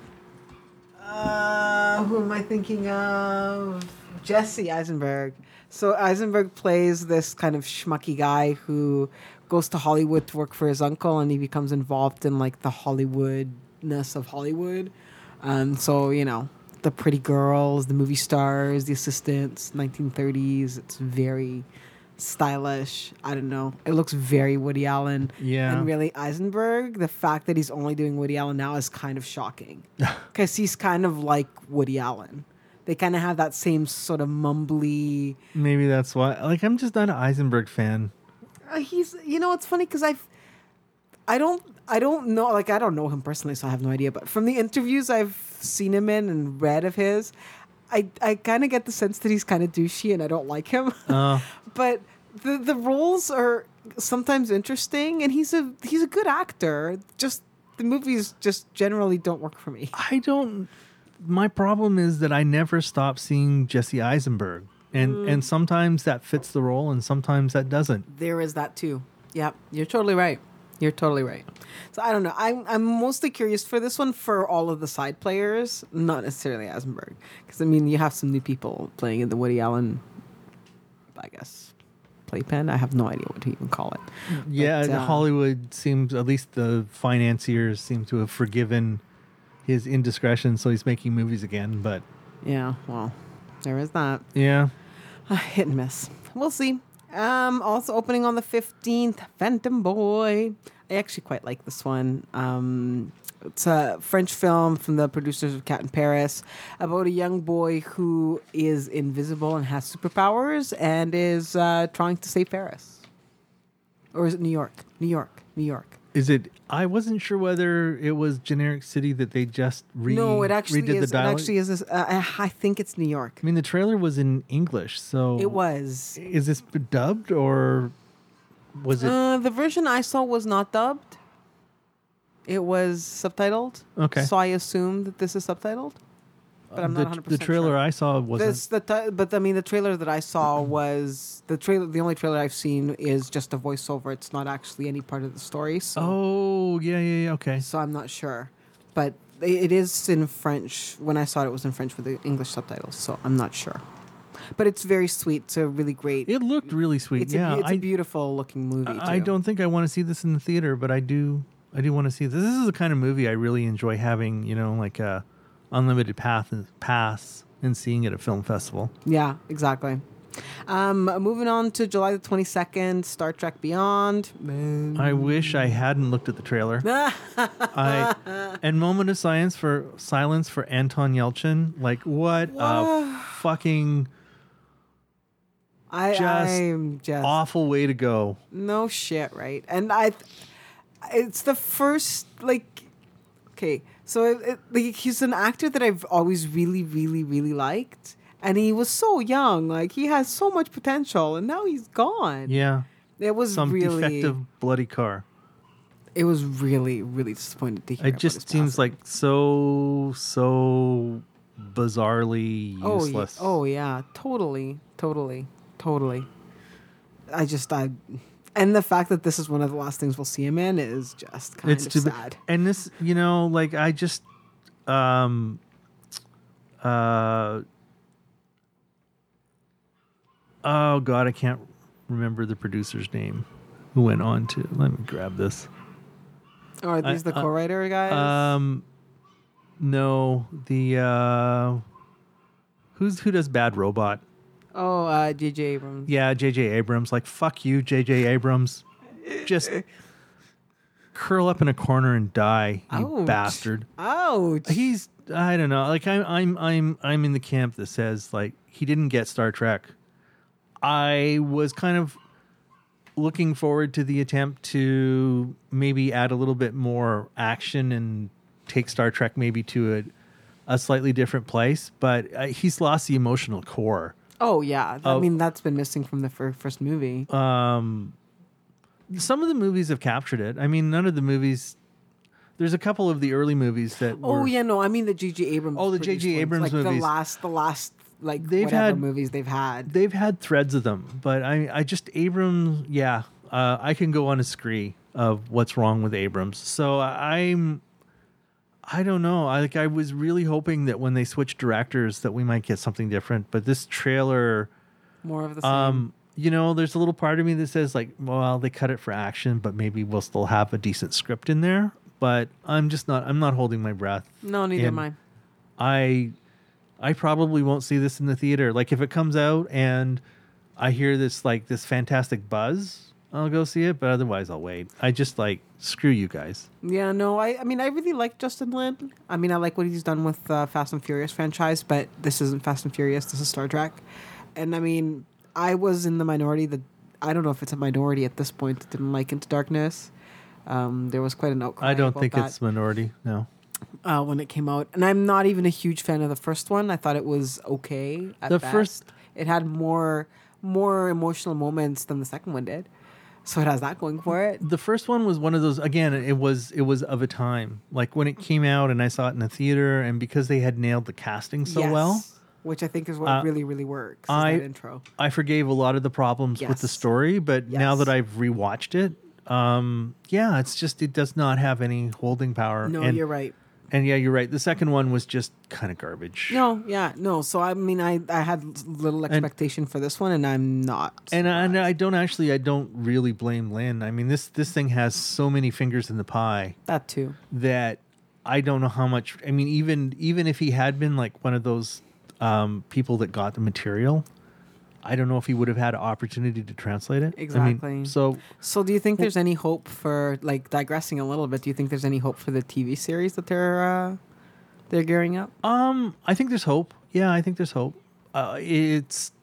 Uh, who am I thinking of? Jesse Eisenberg. So Eisenberg plays this kind of schmucky guy who goes to Hollywood to work for his uncle, and he becomes involved in like the Hollywoodness of Hollywood. Um, so you know, the pretty girls, the movie stars, the assistants, nineteen thirties. It's very stylish. I don't know. It looks very Woody Allen. Yeah. And really, Eisenberg, the fact that he's only doing Woody Allen now is kind of shocking. Because he's kind of like Woody Allen. They kind of have that same sort of mumbly. maybe that's why. Like, I'm just not an Eisenberg fan. Uh, he's, you know, it's funny because I've, I don't, I don't know, like, I don't know him personally, so I have no idea. But from the interviews I've seen him in and read of his, I, I kind of get the sense that he's kind of douchey and I don't like him. Uh, But the the roles are sometimes interesting, and he's a he's a good actor. Just the movies just generally don't work for me. I don't. My problem is that I never stop seeing Jesse Eisenberg, and Mm. and sometimes that fits the role, and sometimes that doesn't. There is that too. Yeah, you're totally right. You're totally right. So I don't know. I'm I'm mostly curious for this one for all of the side players, not necessarily Eisenberg, because I mean you have some new people playing in the Woody Allen, I guess, playpen. I have no idea what to even call it. Yeah, But, uh, Hollywood seems, at least the financiers seem to have forgiven his indiscretion, so he's making movies again. But Yeah, well, there is that. yeah, Hit and miss. We'll see. Um, also opening on the fifteenth, Phantom Boy. I actually quite like this one. Um, it's a French film from the producers of Cat in Paris about a young boy who is invisible and has superpowers and is uh, trying to save Paris. Or is it New York? New York. New York. is it? I wasn't sure whether it was generic city that they just re- no, it actually redid is. the It dialogue. actually is. This, uh, I think it's New York. I mean, the trailer was in English, so It was. Is this dubbed or was it? Uh, the version I saw was not dubbed. It was subtitled. Okay. So I assume that this is subtitled. But I'm the, not one hundred percent the trailer sure. I saw wasn't. This, the ti- but I mean, the trailer that I saw was the trailer. The only trailer I've seen is just a voiceover. It's not actually any part of the story. So, Oh, yeah, yeah, yeah. Okay. so I'm not sure. But it, it is in French. When I saw it, it was in French with the English subtitles. So I'm not sure. But it's very sweet. It's a really great. It looked really sweet. it's yeah, a, it's I a beautiful looking movie. I too. don't think I want to see this in the theater, but I do. I do want to see this. This is the kind of movie I really enjoy having. You know, like a unlimited path pass and seeing it at film festival. Yeah, exactly. Um, moving on to July the twenty-second, Star Trek Beyond. I wish I hadn't looked at the trailer. I and moment of science for silence for Anton Yelchin. Like what a fucking I, Just I'm just awful way to go. no shit, right? And I, it's the first like, okay, so it, it, like he's an actor that I've always really, really, really liked, and he was so young, like he has so much potential, and now he's gone. Yeah, It was some really, defective bloody car. it was really, really disappointed to hear. It about just his seems passing. like so so bizarrely Oh, yeah. useless. Oh, yeah. Totally. Totally. Totally. I just, I, and the fact that this is one of the last things we'll see him in is just kind it's of too ba- sad. And this, you know, like I just, um, uh, oh God, I can't remember the producer's name who went on to, let me grab this. Oh, are these I- the uh, co-writer guys? Um, no, the, uh, who's, who does Bad Robot? oh, uh, J J Abrams. Yeah, J J Abrams. Like, fuck you, J J Abrams. Just curl up in a corner and die, you Ouch. bastard. Ouch. He's, I don't know. Like, I'm, I'm, I'm, I'm in the camp that says like he didn't get Star Trek. I was kind of looking forward to the attempt to maybe add a little bit more action and take Star Trek maybe to a, a slightly different place, but uh, he's lost the emotional core. Oh, yeah. I Oh. mean, that's been missing from the fir- first movie. Um, some of the movies have captured it. I mean, none of the movies. There's a couple of the early movies that. oh, were, yeah, no, I mean the J J Abrams. Oh, the J J produced ones, Abrams like movies. The last, the last, like, They've whatever had- movies they've had. They've had threads of them, but I, I just Abrams. Yeah, uh, I can go on a scree of what's wrong with Abrams. So I'm. I don't know. I like. I was really hoping that when they switched directors, that we might get something different. But this trailer. More of the same. Um, you know, there's a little part of me that says like, well, they cut it for action, but maybe we'll still have a decent script in there. But I'm just not. I'm not holding my breath. no, neither and am I. I, I probably won't see this in the theater. Like if it comes out and I hear this like this fantastic buzz, I'll go see it. But otherwise, I'll wait. I just like screw you guys. Yeah, no, I, I mean, I really like Justin Lin. I mean, I like what he's done with uh, Fast and Furious franchise, but this isn't Fast and Furious. This is Star Trek. And I mean, I was in the minority that, I don't know if it's a minority at this point, that didn't like Into Darkness. Um, there was quite an outcry I don't about think that, it's minority. No. uh, when it came out. And I'm not even a huge fan of the first one. I thought it was okay at The best. first- It had more more emotional moments than the second one did. So it has that going for it. The first one was one of those. Again, it was it was of a time. Like when it came out, and I saw it in the theater, and because they had nailed the casting so Yes, well, which I think is what Uh, really, really works. Is I- that intro. I forgave a lot of the problems with the Yes. story. But now Yes. that I've rewatched it, um, yeah, it's just it does not have any holding power. No, and, you're right. And yeah, you're right. The second one was just kind of garbage. No, yeah, no. So I mean, I, I had little expectation for this one, and I'm not. And I, and surprised. I don't actually, I don't really blame Lynn. I mean, this this thing has so many fingers in the pie that too. that I don't know how much. I mean, even even if he had been like one of those um, people that got the material, I don't know if he would have had an opportunity to translate it. I Exactly. mean, so So do you think there's any hope for, like, digressing a little bit? Do you think there's any hope for the T V series that they're uh, they're gearing up? um, I think there's hope. Yeah, I think there's hope. Uh, it's.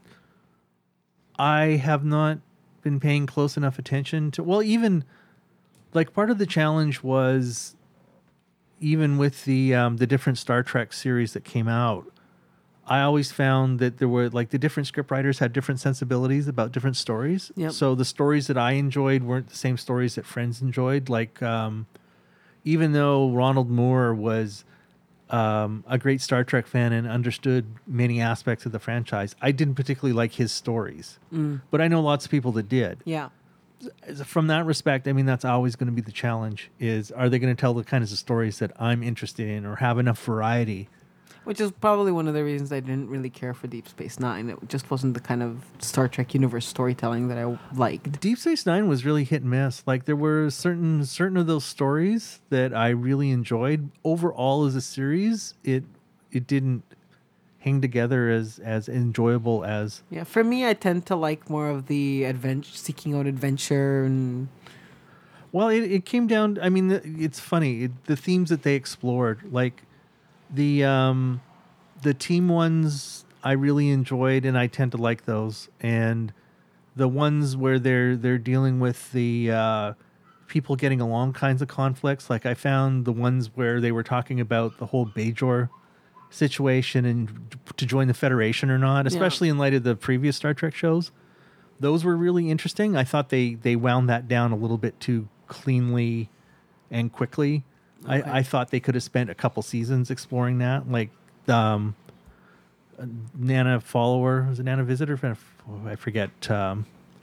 I have not been paying close enough attention to. Well, even like part of the challenge was, even with the um, the different Star Trek series that came out, I always found that there were like the different scriptwriters had different sensibilities about different stories. Yep. So the stories that I enjoyed weren't the same stories that friends enjoyed. Like, um, even though Ronald Moore was um, a great Star Trek fan and understood many aspects of the franchise, I didn't particularly like his stories. Mm. But I know lots of people that did. Yeah. From that respect, I mean, that's always going to be the challenge: is are they going to tell the kinds of stories that I'm interested in, or have enough variety? Which is probably one of the reasons I didn't really care for Deep Space Nine. It just wasn't the kind of Star Trek universe storytelling that I liked. Deep Space Nine was really hit and miss. Like there were certain certain of those stories that I really enjoyed. Overall, as a series, it it didn't hang together as as enjoyable as. Yeah, for me, I tend to like more of the adventure, seeking out adventure, and Well, it, it came down. I mean, it's funny it, the themes that they explored, like the um, the team ones. I really enjoyed, and I tend to like those. And the ones where they're they're dealing with the uh, people getting along kinds of conflicts. Like I found the ones where they were talking about the whole Bajor situation and to join the Federation or not, especially in light of the previous Star Trek shows. Those were really interesting. I thought they they wound that down a little bit too cleanly and quickly. Okay. I, I thought they could have spent a couple seasons exploring that. Like um, Nana follower, was it Nana visitor? I forget. Um,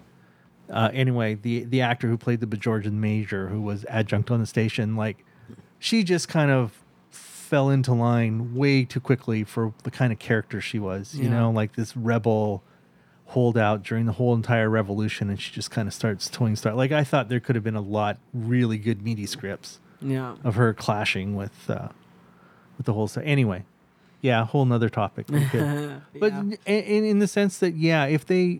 uh, anyway, the the actor who played the Bajorgen Major, who was adjunct on the station, like she just kind of fell into line way too quickly for the kind of character she was. You Yeah. know, like this rebel holdout during the whole entire revolution, and she just kind of starts towing start. Like I thought there could have been a lot really good meaty scripts Yeah. of her clashing with uh, with the whole stuff. Anyway, yeah, whole nother topic. We could- But Yeah. in, in in the sense that yeah, if they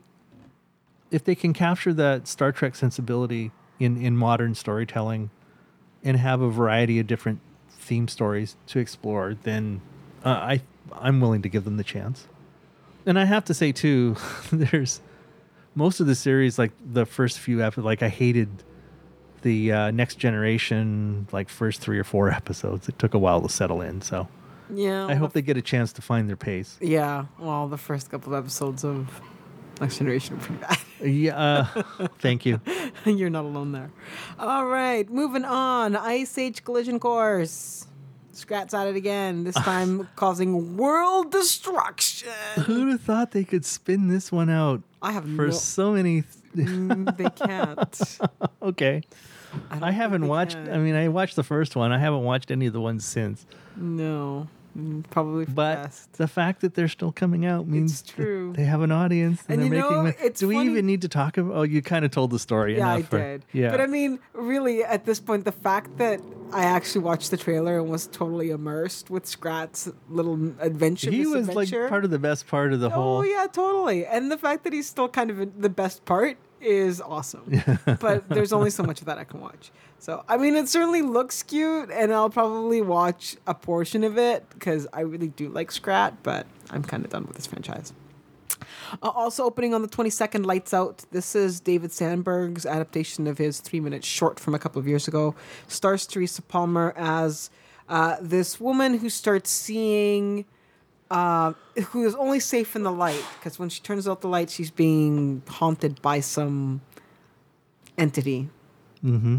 if they can capture that Star Trek sensibility in in modern storytelling and have a variety of different theme stories to explore, then uh, I I'm willing to give them the chance. And I have to say too, there's most of the series, like the first few episodes, like I hated the uh, Next Generation, like first three or four episodes. It took a while to settle in, so Yeah. I hope they get a chance to find their pace. Yeah. Well, the first couple of episodes of Next Generation are pretty bad. Yeah, uh, thank you. You're not alone there. All right, moving on. Ice Age Collision Course. Scrat's at it again, this time causing world destruction. Who'd have thought they could spin this one out I have for no... so many? Th- Mm, they can't. okay, I, don't I think haven't they watched. can. I mean, I watched the first one. I haven't watched any of the ones since. No. Mm, Probably for the But best. the fact that they're still coming out means It's true. that they have an audience and, And they're you making. know, mon- it's Do we funny- even need to talk about? Oh, you kind of told the story. Yeah, I enough for- did. Yeah, But I mean, really, at this point, the fact that I actually watched the trailer and was totally immersed with Scrat's little adventure. he was misadventure. like part of the best part of the Oh whole. yeah, totally. And the fact that he's still kind of in the best part is awesome. But there's only so much of that I can watch. So I mean, it certainly looks cute, and I'll probably watch a portion of it because I really do like Scrat. But I'm kind of done with this franchise. Uh, also opening on the twenty-second, Lights Out. This is David Sandberg's adaptation of his three-minute short from a couple of years ago. Stars Teresa Palmer as uh, this woman who starts seeing, uh, who is only safe in the light, because when she turns out the light, she's being haunted by some entity. Mm-hmm.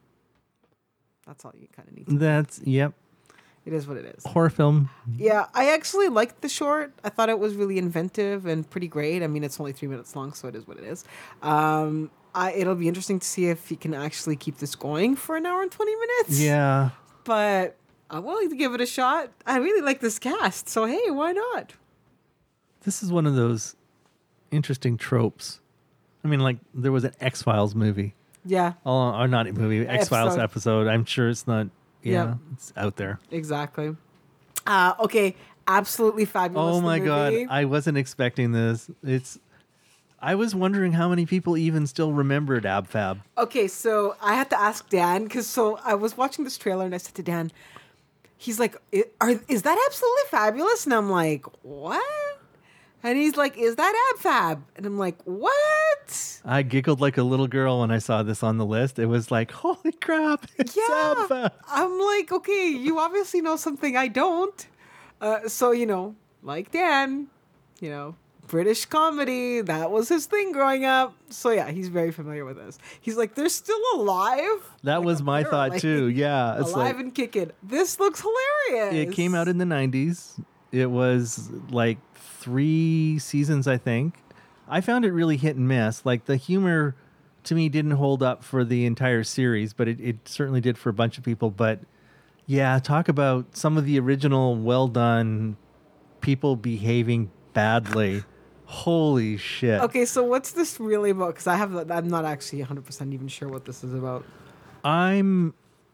That's all you kind of need to know. That's yep. It is what it is. Horror film. Yeah, I actually liked the short. I thought it was really inventive and pretty great. I mean, it's only three minutes long, so it is what it is. Um, I, it'll be interesting to see if he can actually keep this going for an hour and twenty minutes. Yeah. But I'm willing to give it a shot. I really like this cast, so hey, why not? This is one of those interesting tropes. I mean, like there was an X-Files movie. Yeah, Oh, or not a movie, X-Files Episode. episode. I'm sure it's not. Yeah, Yeah. it's out there. exactly. Uh, okay, absolutely fabulous. Oh the my god, movie. I wasn't expecting this. It's. I was wondering how many people even still remembered Ab Fab. Okay, so I had to ask Dan because so I was watching this trailer and I said to Dan, he's like, "I- "Are is that absolutely fabulous?" And I'm like, "What?" And he's like, "Is that Ab Fab?" And I'm like, "What?" I giggled like a little girl when I saw this on the list. It was like, holy crap! It's Ab Yeah, Fab. I'm like, okay, you obviously know something I don't. Uh, so you know, like Dan, you know, British comedy, that was his thing growing up. So yeah, he's very familiar with this. He's like, they're still alive. That Like, was my thought apparently. too. Yeah, it's alive like and kicking. This looks hilarious. it came out in the nineties. It was like three seasons, I think. I found it really hit and miss. Like the humor to me didn't hold up for the entire series, but it, it certainly did for a bunch of people. But yeah, talk about some of the original well done people behaving badly. Holy shit. Okay, so what's this really about? Because I have, I'm not actually one hundred percent even sure what this is about. I'm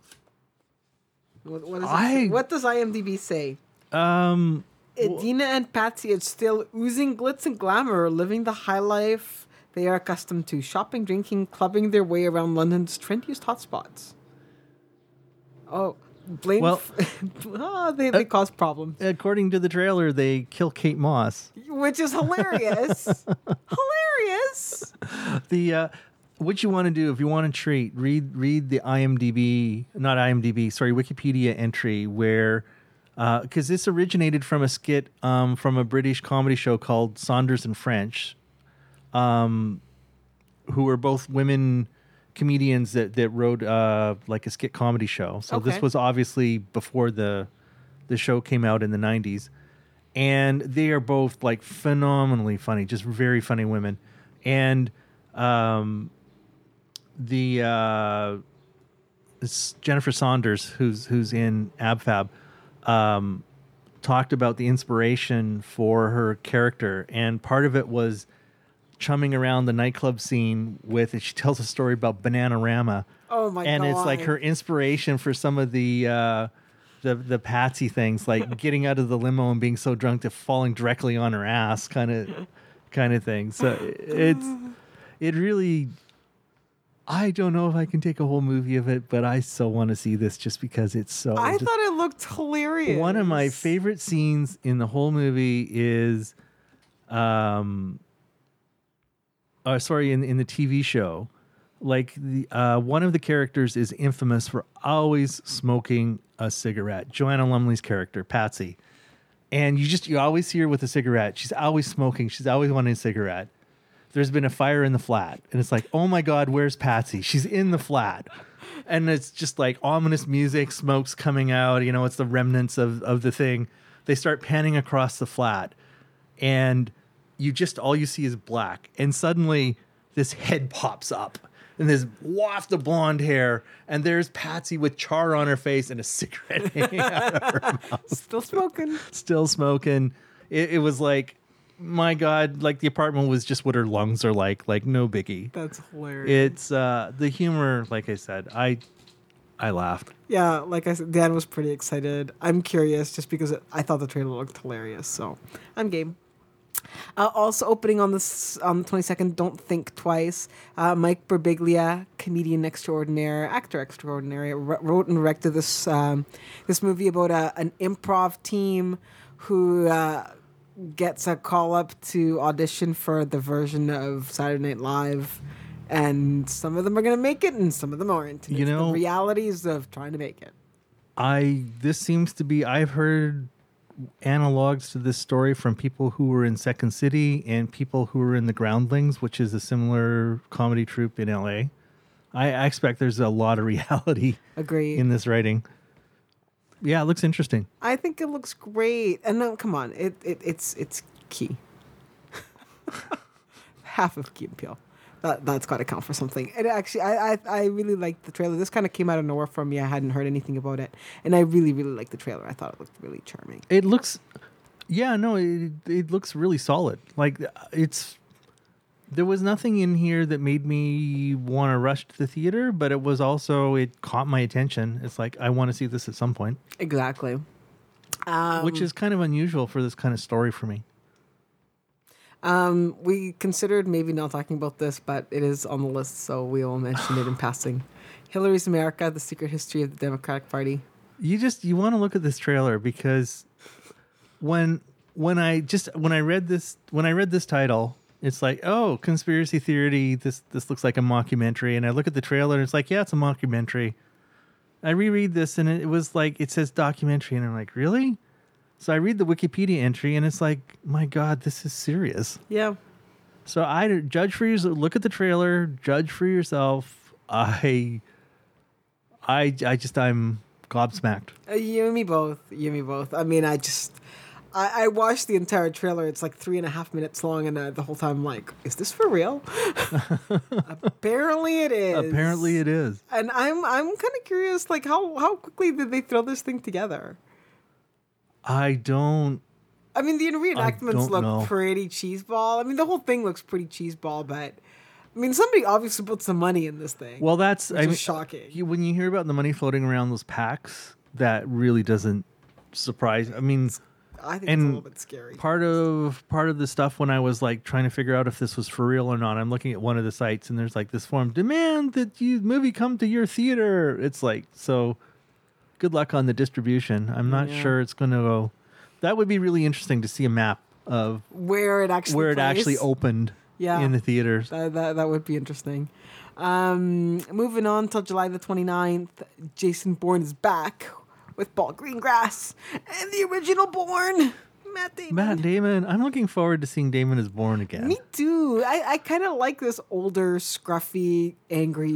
What, what, is I- it, what does IMDb say? um Edina and Patsy are still oozing glitz and glamour, living the high life they are accustomed to, shopping, drinking, clubbing their way around London's trendiest hotspots. Oh, Blaine. Well- oh, they, they cause problems, according to the trailer, they kill Kate Moss. which is hilarious. hilarious. The uh, what you want to do if you want to treat, read read the IMDb, not IMDb, sorry, Wikipedia entry where because uh, this originated from a skit um, from a British comedy show called Saunders and French, um, who were both women comedians that that wrote uh, like a skit comedy show. So Okay. this was obviously before the the show came out in the nineties. and they are both like phenomenally funny, just very funny women. And um, the uh, it's Jennifer Saunders, who's who's in Ab Fab, um, talked about the inspiration for her character, and part of it was chumming around the nightclub scene with, and she tells a story about Bananarama. Oh my and god! And it's like her inspiration for some of the uh, the the Patsy things, like getting out of the limo and being so drunk to falling directly on her ass, kind of kind of thing. So it's it really. I don't know if I can take a whole movie of it, but I so want to see this just because it's so. I just, thought it looked hilarious. One of my favorite scenes in the whole movie is, um, uh, sorry, in in the T V show, like the uh, one of the characters is infamous for always smoking a cigarette. Joanna Lumley's character, Patsy, and you just you always see her with a cigarette. She's always smoking. She's always wanting a cigarette. There's been a fire in the flat, and it's like, oh my God, where's Patsy? She's in the flat. And it's just like ominous music, smoke's coming out, you know, it's the remnants of, of the thing. They start panning across the flat, and you just, all you see is black. And suddenly this head pops up, and this waft of blonde hair, and there's Patsy with char on her face and a cigarette hanging out of her mouth. Still smoking. Still smoking. It, it was like, my God, like the apartment was just what her lungs are like, like no biggie. That's hilarious. It's uh, the humor, like I said, I I laughed. Yeah, like I said, Dan was pretty excited. I'm curious just because it, I thought the trailer looked hilarious, so I'm game. Uh, also opening on this on the twenty-second, Don't Think Twice. Uh, Mike Birbiglia, comedian extraordinaire, actor extraordinaire, wr- wrote and directed this um, this movie about a, an improv team who uh, gets a call up to audition for the version of Saturday Night Live, and some of them are going to make it and some of them aren't. You It's know, the realities of trying to make it. I this seems to be I've heard analogs to this story from people who were in Second City and people who were in the Groundlings, which is a similar comedy troupe in L A. I, I expect there's a lot of reality Agreed. in this writing. Yeah, it looks interesting. I think it looks great. And no, come on, it, it it's it's key. Half of Key and Peele. That that's got to count for something. And actually, I I, I really liked the trailer. This kind of came out of nowhere for me. I hadn't heard anything about it, and I really really liked the trailer. I thought it looked really charming. It looks, yeah, no, it it looks really solid. Like it's, there was nothing in here that made me want to rush to the theater, but it was also it caught my attention. It's like I want to see this at some point, Exactly. Um, which is kind of unusual for this kind of story for me. Um, we considered maybe not talking about this, but it is on the list, so we will mention it in passing. Hillary's America: The Secret History of the Democratic Party. You just you want to look at this trailer because when when I just when I read this when I read this title, it's like, oh, conspiracy theory. This this looks like a mockumentary, and I look at the trailer, and it's like, yeah, it's a mockumentary. I reread this, and it was like it says documentary, and I'm like, really? So I read the Wikipedia entry, and it's like, my God, this is serious. Yeah. So I judge for yourself. Look at the trailer. Judge for yourself. I, I, I just I'm gobsmacked. Uh, you and me both. You and me both. I mean, I just, I, I watched the entire trailer. It's like three and a half minutes long, and uh, the whole time I'm like, is this for real? Apparently it is. Apparently it is. And I'm I'm kind of curious, like how how quickly did they throw this thing together? I don't. I mean, the reenactments don't look know. pretty cheeseball. I mean, the whole thing looks pretty cheeseball, but I mean, somebody obviously put some money in this thing. Well, that's which I is mean, shocking. You, when you hear about the money floating around those packs, that really doesn't surprise. I mean, I think and it's a little bit scary. part of part of the stuff when I was like trying to figure out if this was for real or not, I'm looking at one of the sites and there's like this form: demand that you movie come to your theater. It's like, so good luck on the distribution. I'm not Yeah. sure it's going to go. That would be really interesting to see a map of Where it actually where it plays. actually opened Yeah. in the theaters. That, that, that would be interesting. Um, moving on till July the twenty-ninth, Jason Bourne is back with Paul Greengrass and the original Bourne, Matt Damon. Matt Damon. I'm looking forward to seeing Damon as Bourne again. Me too. I, I kind of like this older, scruffy, angry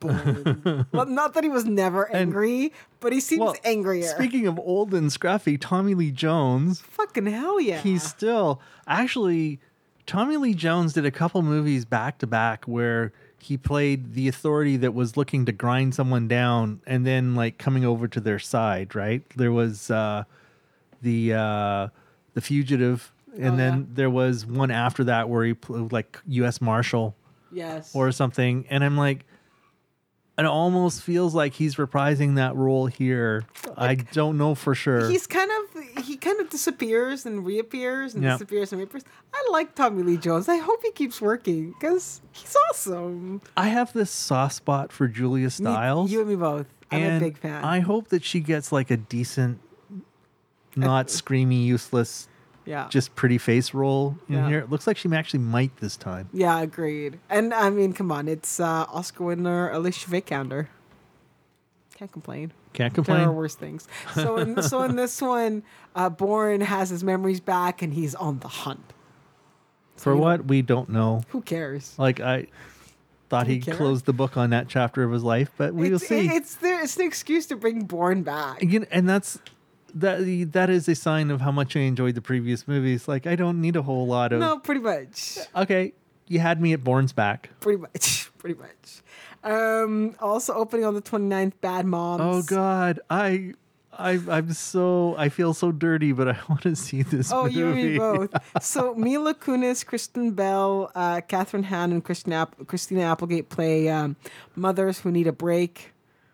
bored. Well, not that he was never angry, but he seems Well, angrier. Speaking of old and scruffy, Tommy Lee Jones, Fucking hell yeah. he's still actually Tommy Lee Jones did a couple movies back to back where he played the authority that was looking to grind someone down and then like coming over to their side, right? There was uh, the uh, the Fugitive, and Oh, then yeah. there was one after that where he played like U S Marshal Yes. or something. And I'm like, it almost feels like he's reprising that role here. I don't know for sure. He's kind of he kind of disappears and reappears and Yeah. disappears and reappears. I like Tommy Lee Jones. I hope he keeps working because he's awesome. I have this soft spot for Julia Me- Stiles. you and me both. I'm and a big fan. I hope that she gets like a decent, not screamy, useless, yeah. just pretty face role in Yeah. here. It looks like she actually might this time. Yeah, agreed. And I mean, come on, it's uh, Oscar winner Alicia Vikander. Can't complain. Can't There are complain. worse things. So in so in this one, uh, Bourne has his memories back and he's on the hunt. For what? We don't know. Who cares? Like, I thought Do he you care? closed the book on that chapter of his life, but we will it's, see. It's there. It's an excuse to bring Bourne back. Again, and that's that. That is a sign of how much I enjoyed the previous movies. Like, I don't need a whole lot of. No, pretty much. Okay, you had me at Bourne's back. Pretty much. Pretty much. Um, also opening on the twenty-ninth, Bad Moms. Oh God, I, I, I'm so I feel so dirty, but I want to see this Oh, movie. you and me both. So Mila Kunis, Kristen Bell, uh, Catherine Hahn, and Christina, App- Christina Applegate play um, mothers who need a break.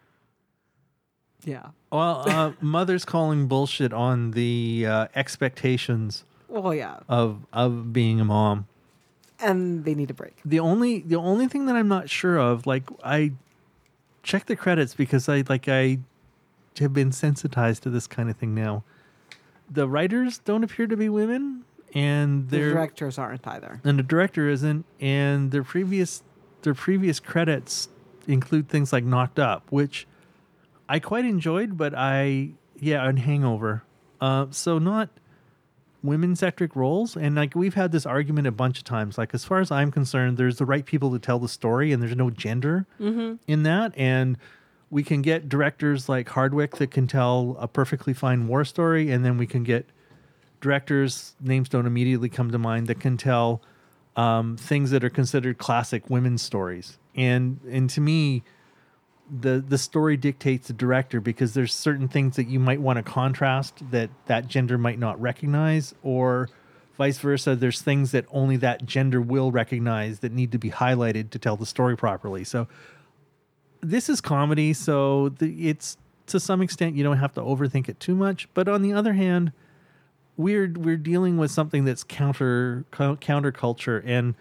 Yeah. Well, uh, mother's calling bullshit on the uh, expectations Well, yeah. of of being a mom. And they need a break. The only the only thing that I'm not sure of, like I check the credits because I like I have been sensitized to this kind of thing now. The writers don't appear to be women, and The their directors aren't either. and the director isn't, and their previous their previous credits include things like Knocked Up, which I quite enjoyed, but I yeah, and Hangover. Uh, so not women-centric roles, and like we've had this argument a bunch of times. Like as far as I'm concerned, there's the right people to tell the story, and there's no gender in that, and we can get directors like Hardwick that can tell a perfectly fine war story, and then we can get directors, names don't immediately come to mind, that can tell um, things that are considered classic women's stories. And and to me, the the story dictates the director, because there's certain things that you might want to contrast that that gender might not recognize, or vice versa. There's things that only that gender will recognize that need to be highlighted to tell the story properly. So this is comedy, so the, it's to some extent you don't have to overthink it too much. But on the other hand, we're we're dealing with something that's counter co- counterculture, and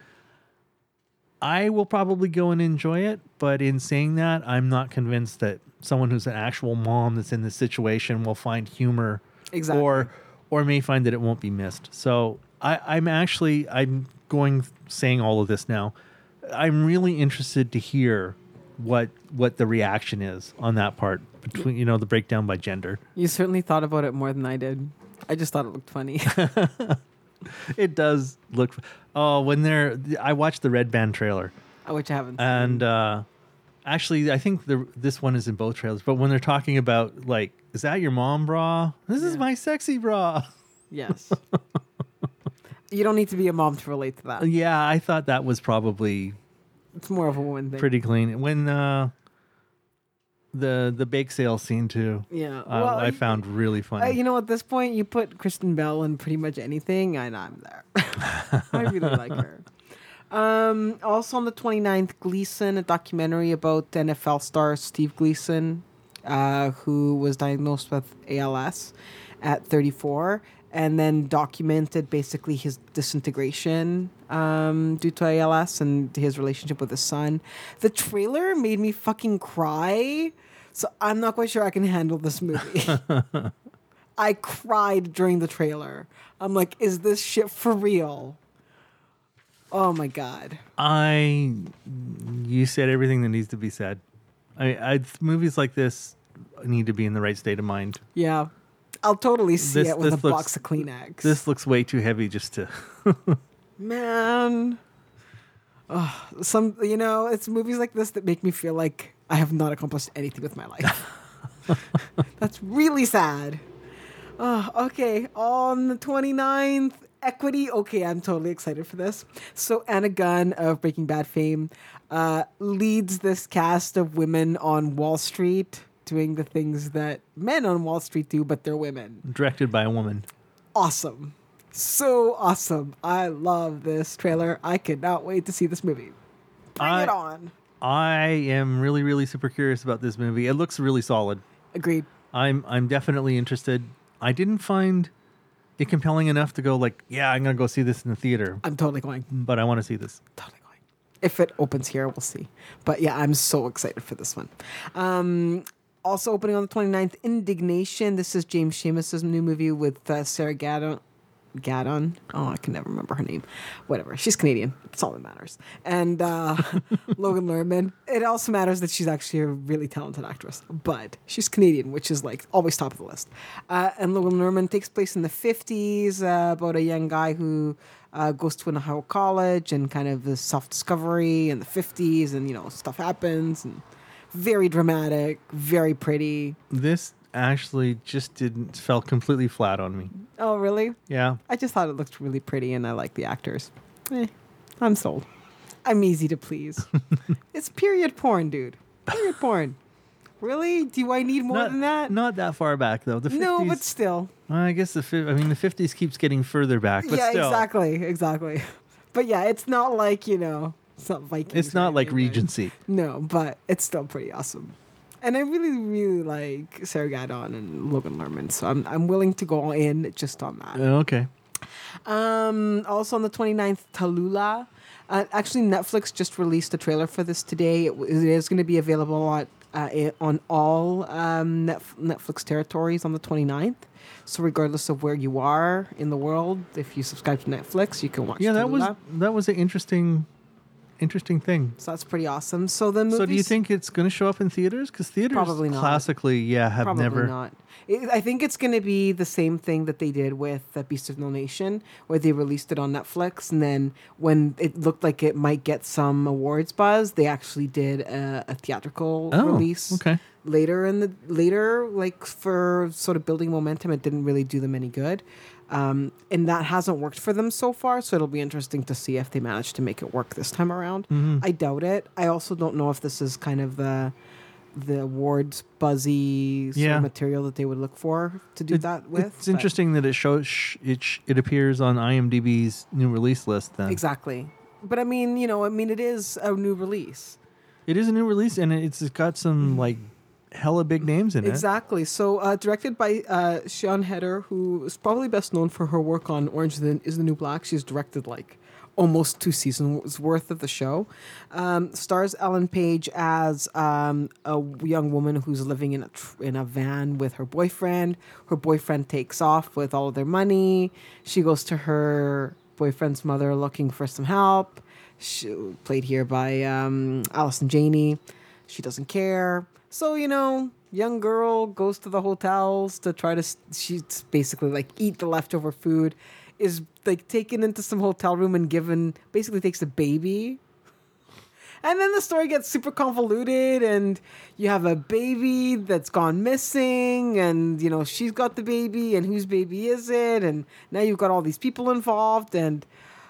I will probably go and enjoy it, but in saying that, I'm not convinced that someone who's an actual mom that's in this situation will find humor, Exactly. or or may find that it won't be missed. So I, I'm actually I'm going saying all of this now. I'm really interested to hear what what the reaction is on that part between you know the breakdown by gender. You certainly thought about it more than I did. I just thought it looked funny. It does look. Oh, when they're I watched the Red Band trailer. Which I haven't seen. And uh, actually, I think the this one is in both trailers. But when they're talking about like, is that your mom bra? This is Yeah. my sexy bra. Yes. You don't need to be a mom to relate to that. Yeah, I thought that was probably It's more of a woman thing. pretty clean. When uh, the the bake sale scene too, Yeah. uh, Well, I I- found really funny. Uh, you know, at this point, you put Kristen Bell in pretty much anything, and I'm there. I really like her. Um, also on the twenty-ninth, Gleason, a documentary about N F L star Steve Gleason, uh, who was diagnosed with A L S at thirty-four, and then documented basically his disintegration um, due to A L S and his relationship with his son. The trailer made me fucking cry, so I'm not quite sure I can handle this movie. I cried during the trailer. I'm like, is this shit for real? Oh my god. I, you said everything that needs to be said. I, I movies like this need to be in the right state of mind. Yeah. I'll totally see This- it with a this looks- box of Kleenex. This looks way too heavy just to. Man. Oh, some, you know, it's movies like this that make me feel like I have not accomplished anything with my life. That's really sad. Oh, okay. On the twenty-ninth, Equity. Okay, I'm totally excited for this. So Anna Gunn of Breaking Bad fame uh, leads this cast of women on Wall Street doing the things that men on Wall Street do, but they're women. Directed by a woman. Awesome. So awesome. I love this trailer. I cannot wait to see this movie. Bring I, it on. I am really, really super curious about this movie. It looks really solid. Agreed. I'm I'm definitely interested. I didn't find it compelling enough to go like, yeah, I'm gonna go see this in the theater. I'm totally going. But I want to see this. Totally going. If it opens here, we'll see. But yeah, I'm so excited for this one. Um, also opening on the twenty-ninth, Indignation. This is James Seamus's new movie with uh, Sarah Gadon. Gadon. Oh, I can never remember her name. Whatever. She's Canadian. That's all that matters. And uh, Logan Lerman. It also matters that she's actually a really talented actress, but she's Canadian, which is like always top of the list. Uh, and Logan Lerman takes place in the fifties uh, about a young guy who uh, goes to an Ohio college and kind of the self-discovery in the fifties, and you know stuff happens and very dramatic, very pretty. This actually just didn't fell completely flat on me. Oh, really? Yeah. I just thought it looked really pretty and I like the actors. Eh, I'm sold. I'm easy to please. It's period porn, dude. Period porn. Really? Do I need more not, than that? Not that far back though. The fifties, No, but still. I guess the fi- I mean the fifties keeps getting further back, but yeah, still. exactly, exactly. But yeah, it's not like, you know, it's not Vikings. It's not or like anything. Regency. No, but it's still pretty awesome. And I really, really like Sarah Gadon and Logan Lerman, so I'm I'm willing to go in just on that. Okay. Um, also on the twenty-ninth, Tallulah. Uh, actually, Netflix just released a trailer for this today. It, it is going to be available on uh, i- on all um, Netf- Netflix territories on the twenty-ninth. So regardless of where you are in the world, if you subscribe to Netflix, you can watch Yeah, that was Tallulah. that was an interesting interesting thing. So that's pretty awesome. So the movies, So do you think it's going to show up in theaters? Because theaters Probably not. classically, yeah, have Probably never. not. It, I think it's going to be the same thing that they did with uh, Beast of No Nation, where they released it on Netflix, and then when it looked like it might get some awards buzz, they actually did a, a theatrical Oh, release okay. later in the later, like for sort of building momentum. It didn't really do them any good, um, and that hasn't worked for them so far. So it'll be interesting to see if they manage to make it work this time around. Mm-hmm. I doubt it. I also don't know if this is kind of the the awards buzzy sort Yeah. of material that they would look for to do It- that with. It's but- interesting that it shows sh- it sh- it appears on IMDb's new release list. Then Exactly. But I mean, you know, I mean, it is a new release. it is a new release, and it's got some like hella big names in it. Exactly. So, uh, directed by uh, Sian Heder, who is probably best known for her work on Orange is the, is the New Black. She's directed like almost two seasons worth of the show. Um, stars Ellen Page as um, a young woman who's living in a tr- in a van with her boyfriend. Her boyfriend takes off with all of their money. She goes to her boyfriend's mother looking for some help. She, played here by um, Allison Janney. She doesn't care. So, you know, young girl goes to the hotels to try to, s- she's basically like eat the leftover food, is like taken into some hotel room and given, basically takes a baby. And then the story gets super convoluted, and you have a baby that's gone missing, and, you know, she's got the baby, and whose baby is it? And now you've got all these people involved, and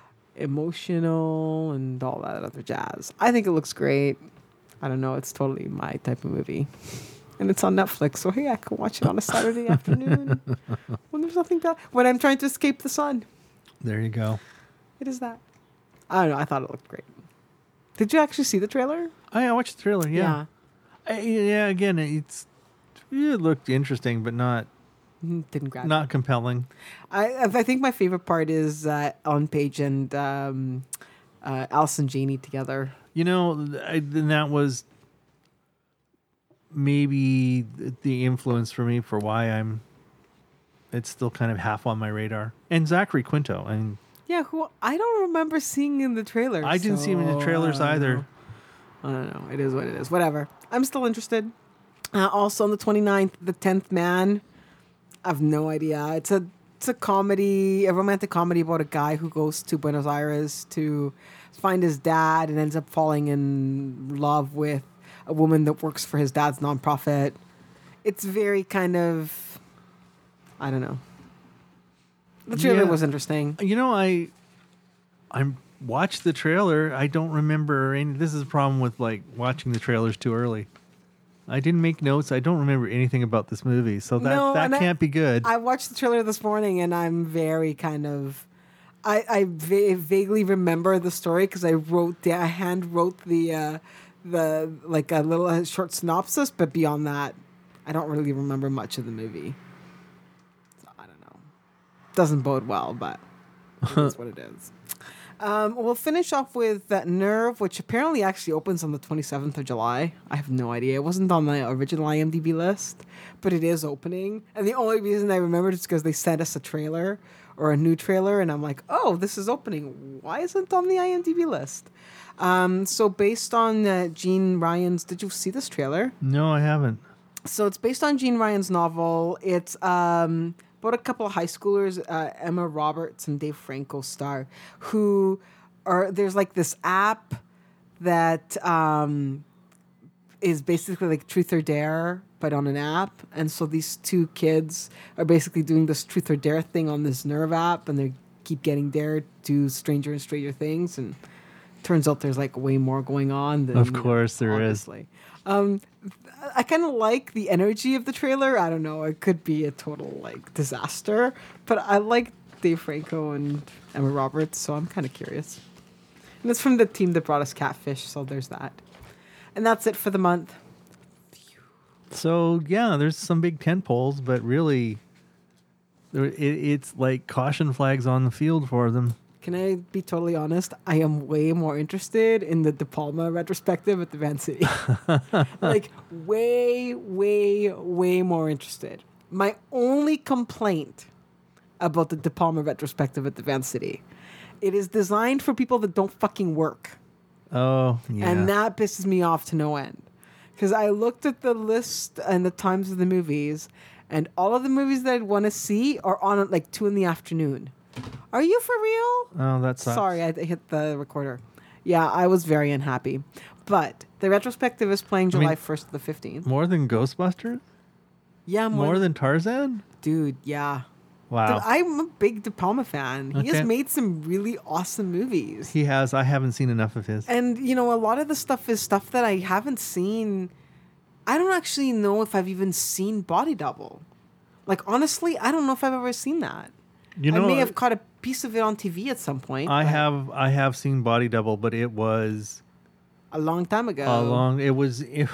emotional, and all that other jazz. I think it looks great. I don't know. It's totally my type of movie. And it's on Netflix, so hey, I can watch it on a Saturday afternoon when there's nothing to, when I'm trying to escape the sun. There you go. It is that. I don't know. I thought it looked great. Did you actually see the trailer? Oh, yeah, I watched the trailer. Yeah, I, yeah. Again, it's it looked interesting, but not Mm, Didn't grab. not compelling. I I think my favorite part is uh, Ellen Page and um, uh, Allison Janney together. You know, I, then that was maybe the influence for me for why I'm. It's still kind of half on my radar. And Zachary Quinto, and Yeah, who I don't remember seeing in the trailer. I didn't see him in the so trailers I don't either. know. I don't know. It is what it is. Whatever. I'm still interested. Uh, also on the twenty-ninth, The Tenth Man. I have no idea. It's a it's a comedy, a romantic comedy about a guy who goes to Buenos Aires to find his dad and ends up falling in love with a woman that works for his dad's nonprofit. It's very kind of, I don't know. The trailer Yeah. was interesting. You know, I I watched the trailer. I don't remember any. This is a problem with like watching the trailers too early. I didn't make notes. I don't remember anything about this movie, so that No, that and I- can't be good. I watched the trailer this morning, and I'm very kind of, I, I va- vaguely remember the story because I wrote, the, I hand wrote the, uh, the like a little uh, short synopsis, but beyond that, I don't really remember much of the movie. So I don't know. Doesn't bode well, but it is what it is. Um, we'll finish off with that Nerve, which apparently actually opens on the twenty-seventh of July. I have no idea. It wasn't on the original IMDb list, but it is opening. And the only reason I remembered is because they sent us a trailer or a new trailer, and I'm like, oh, this is opening. Why isn't it on the IMDb list? Um, so based on uh, Gene Ryan's, did you see this trailer? no, I haven't. So it's based on Gene Ryan's novel. It's um, about a couple of high schoolers, uh, Emma Roberts and Dave Franco star, who are, there's like this app that um, is basically like Truth or Dare, but on an app. And so these two kids are basically doing this Truth or Dare thing on this Nerve app, and they keep getting dared to do stranger and stranger things. And turns out there's like way more going on than, Of you know, course there is. obviously. Um, I kind of like the energy of the trailer. I don't know. It could be a total like disaster, but I like Dave Franco and Emma Roberts, so I'm kind of curious. And it's from the team that brought us Catfish, so there's that. And that's it for the month. So yeah, there's some big tent poles, but really, there, it, it's like caution flags on the field for them. Can I be totally honest? I am way more interested in the De Palma retrospective at the Van City. Like, way, way, way more interested. My only complaint about the De Palma retrospective at the Van City, it is designed for people that don't fucking work. Oh yeah, And that pisses me off to no end. Because I looked at the list and the times of the movies, and all of the movies that I'd want to see are on at like two in the afternoon. Are you for real? oh that sucks. Sorry, I hit the recorder. Yeah, I was very unhappy. But the retrospective is playing I mean- July first to the fifteenth. More than Ghostbusters? Yeah, more, More than Tarzan? dude. Yeah, Wow. Dude, I'm a big De Palma fan. He has Okay. made some really awesome movies. He has. I haven't seen enough of his. And, you know, a lot of the stuff is stuff that I haven't seen. I don't actually know if I've even seen Body Double. Like, honestly, I don't know if I've ever seen that. You know, I may have caught a piece of it on T V at some point. I but have. I have seen Body Double, but it was a long time ago. a long. It was. It,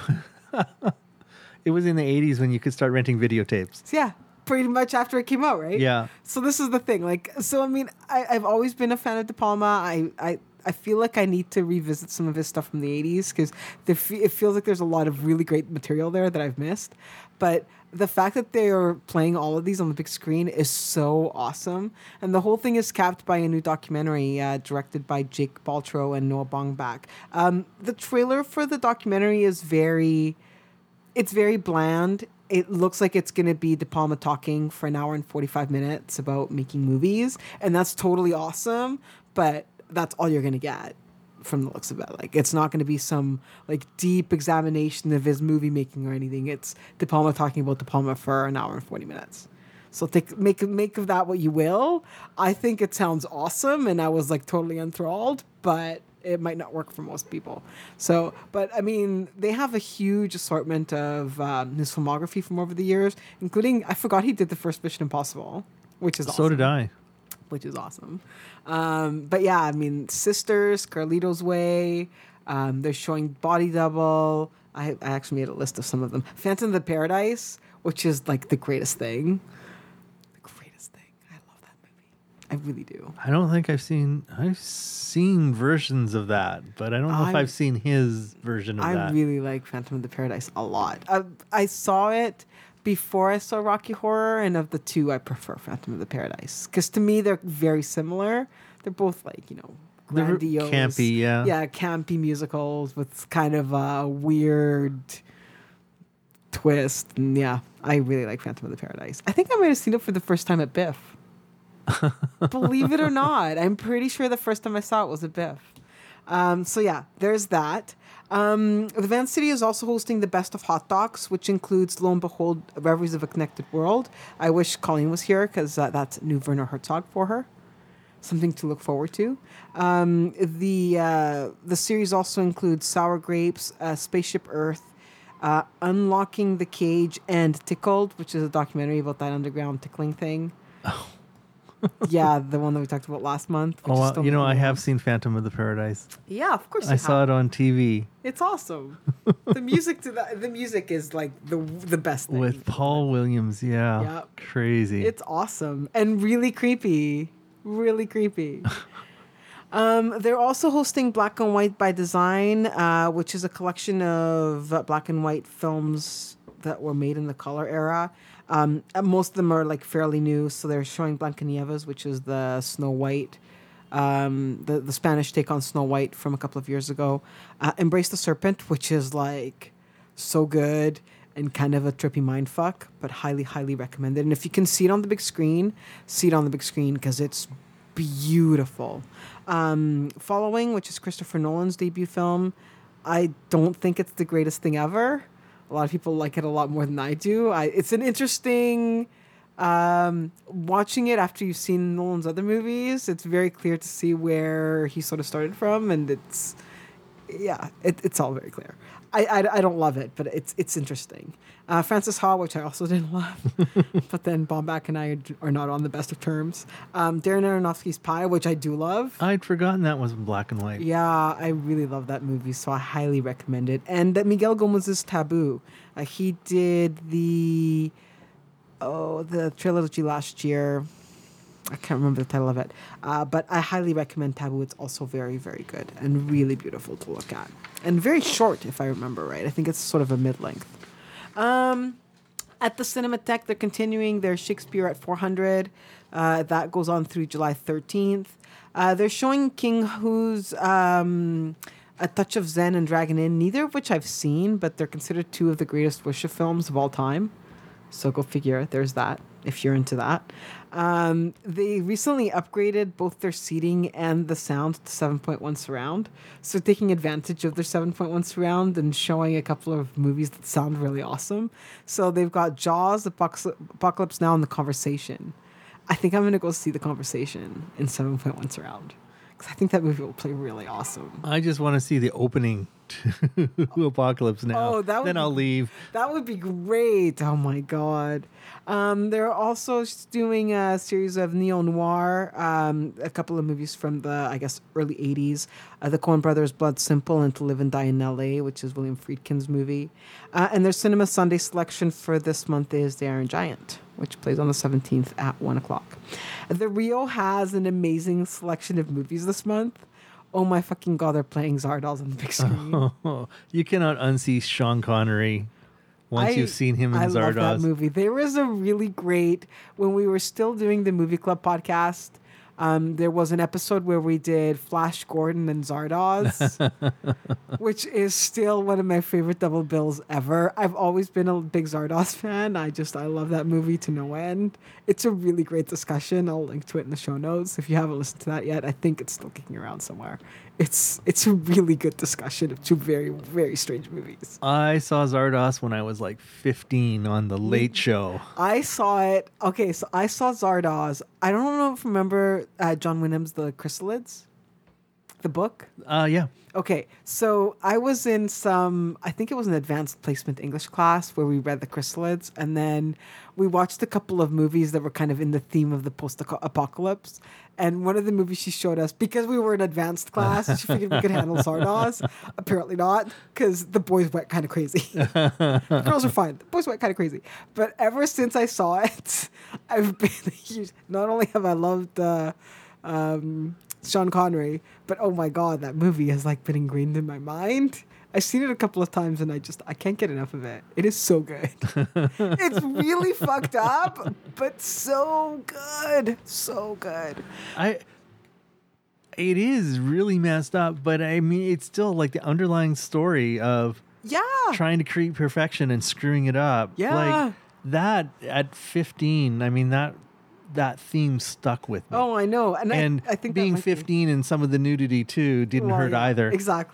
it was in the eighties when you could start renting videotapes. Yeah, pretty much after it came out, right? Yeah. So this is the thing. Like, so I mean, I, I've always been a fan of De Palma. I, I, I feel like I need to revisit some of his stuff from the eighties because it feels like there's a lot of really great material there that I've missed. But the fact that they are playing all of these on the big screen is so awesome. And the whole thing is capped by a new documentary uh, directed by Jake Baltro and Noah Baumbach. Um, the trailer for the documentary is very... It's very bland. It looks like it's going to be De Palma talking for an hour and forty-five minutes about making movies. And that's totally awesome. But that's all you're going to get from the looks of it. Like, it's not going to be some like deep examination of his movie making or anything. It's De Palma talking about De Palma for an hour and forty minutes. So take, make, make of that what you will. I think it sounds awesome. And I was like totally enthralled, but it might not work for most people. So, but I mean, they have a huge assortment of um, his filmography from over the years, including, I forgot he did the first Mission Impossible, which is awesome. So did I. Which is awesome. Um, but yeah, I mean, Sisters, Carlito's Way, um, they're showing Body Double. I, I actually made a list of some of them. Phantom of the Paradise, which is like the greatest thing. The greatest thing. I love that movie. I really do. I don't think I've seen. I've seen versions of that, but I don't know if I- I've seen his version of I that. really like Phantom of the Paradise a lot. I, I saw it before I saw Rocky Horror, and of the two, I prefer Phantom of the Paradise. Because to me, they're very similar. They're both like, you know, They're grandiose. campy, yeah. Yeah, campy musicals with kind of a weird twist. And yeah, I really like Phantom of the Paradise. I think I might have seen it for the first time at Biff. Believe it or not, I'm pretty sure the first time I saw it was at Biff. Um, so yeah, there's that. Um, the Van City is also hosting the Best of Hot Docs, which includes, lo and behold, Reveries of a Connected World. I wish Colleen was here because uh, that's new Werner Herzog for her. Something to look forward to. Um, the uh, the series also includes Sour Grapes, uh, Spaceship Earth, uh, Unlocking the Cage, and Tickled, which is a documentary about that underground tickling thing. Oh. Yeah, the one that we talked about last month. which Oh, is well, still you know, I making have rounds. seen Phantom of the Paradise. Yeah, of course. I saw it on T V It's awesome. The music to that. The music is like the the best thing. with Paul Williams. Yeah, Yep. crazy. It's awesome and really creepy. Really creepy. um, they're also hosting Black and White by Design, uh, which is a collection of uh, black and white films that were made in the color era. Um, and most of them are like fairly new. So they're showing Blancanieves, which is the Snow White, um, the, the Spanish take on Snow White from a couple of years ago. Uh, Embrace the Serpent, which is like so good and kind of a trippy mindfuck, but highly, highly recommended. And if you can see it on the big screen, see it on the big screen because it's beautiful. Um, Following, which is Christopher Nolan's debut film, I don't think it's the greatest thing ever. A lot of people like it a lot more than I do. I, it's an interesting... Um, watching it after you've seen Nolan's other movies, it's very clear to see where he sort of started from, and it's... Yeah, it, it's all very clear. I, I, I don't love it, but it's it's interesting. Uh, Francis Ha, which I also didn't love, but then Baumbach and I are not on the best of terms. Um, Darren Aronofsky's Pi, which I do love. I'd forgotten that was in black and white. Yeah, I really love that movie, so I highly recommend it. And that Miguel Gomez's Taboo. Uh, he did the oh the trilogy last year. I can't remember the title of it, uh, but I highly recommend Taboo. It's also very, very good and really beautiful to look at, and very short, if I remember right. I think it's sort of a mid-length. Um, at the Cinematheque, they're continuing their Shakespeare at four hundred. Uh, that goes on through July thirteenth. Uh, they're showing King Hu's um, A Touch of Zen and Dragon Inn, neither of which I've seen, but they're considered two of the greatest wuxia films of all time. So go figure. There's that, if you're into that. Um, they recently upgraded both their seating and the sound to seven point one surround. So taking advantage of their seven point one surround and showing a couple of movies that sound really awesome. So they've got Jaws, Apocalypse, Apocalypse Now, and The Conversation. I think I'm going to go see The Conversation in seven point one surround. Because I think that movie will play really awesome. I just want to see the opening to Apocalypse Now. Oh, that would then be- I'll leave. That would be great. Oh my god. Um, they're also doing a series of neo-noir, um, a couple of movies from the, I guess, early eighties. Uh, the Coen Brothers' Blood Simple and To Live and Die in L A, which is William Friedkin's movie. Uh, and their Cinema Sunday selection for this month is The Iron Giant, which plays on the seventeenth at one o'clock. The Rio has an amazing selection of movies this month. Oh my fucking god, they're playing Zardoz on the big screen. Oh, you cannot unsee Sean Connery once I- you've seen him in I Zardoz. love that movie. There was a really great, when we were still doing the Movie Club podcast, um, there was an episode where we did Flash Gordon and Zardoz, which is still one of my favorite double bills ever. I've always been a big Zardoz fan. I just, I love that movie to no end. It's a really great discussion. I'll link to it in the show notes. If you haven't listened to that yet, I think it's still kicking around somewhere. It's it's a really good discussion of two very, very strange movies. I saw Zardoz when I was like fifteen on The Late Show. I saw it. Okay, so I saw Zardoz. I don't know if you remember uh, John Wyndham's The Chrysalids, the book. Uh, yeah. Okay, so I was in some, I think it was an advanced placement English class where we read The Chrysalids, and then we watched a couple of movies that were kind of in the theme of the post-apocalypse. And one of the movies she showed us, because we were in advanced class, she figured we could handle Zardoz. Apparently not, because the boys went kind of crazy. The girls are fine. The boys went kind of crazy. But ever since I saw it, I've been a huge, not only have I loved uh, um, Sean Connery, but oh my god, that movie has like been ingrained in my mind. I've seen it a couple of times and I just, I can't get enough of it. It is so good. It's really fucked up, but so good. So good. I. It is really messed up, but I mean, it's still like the underlying story of Yeah. trying to create perfection and screwing it up. Yeah. Like that at fifteen, I mean, that that theme stuck with me. Oh, I know. And, and I, I think that being might be- fifteen and some of the nudity too didn't Well, hurt yeah, either. Exactly.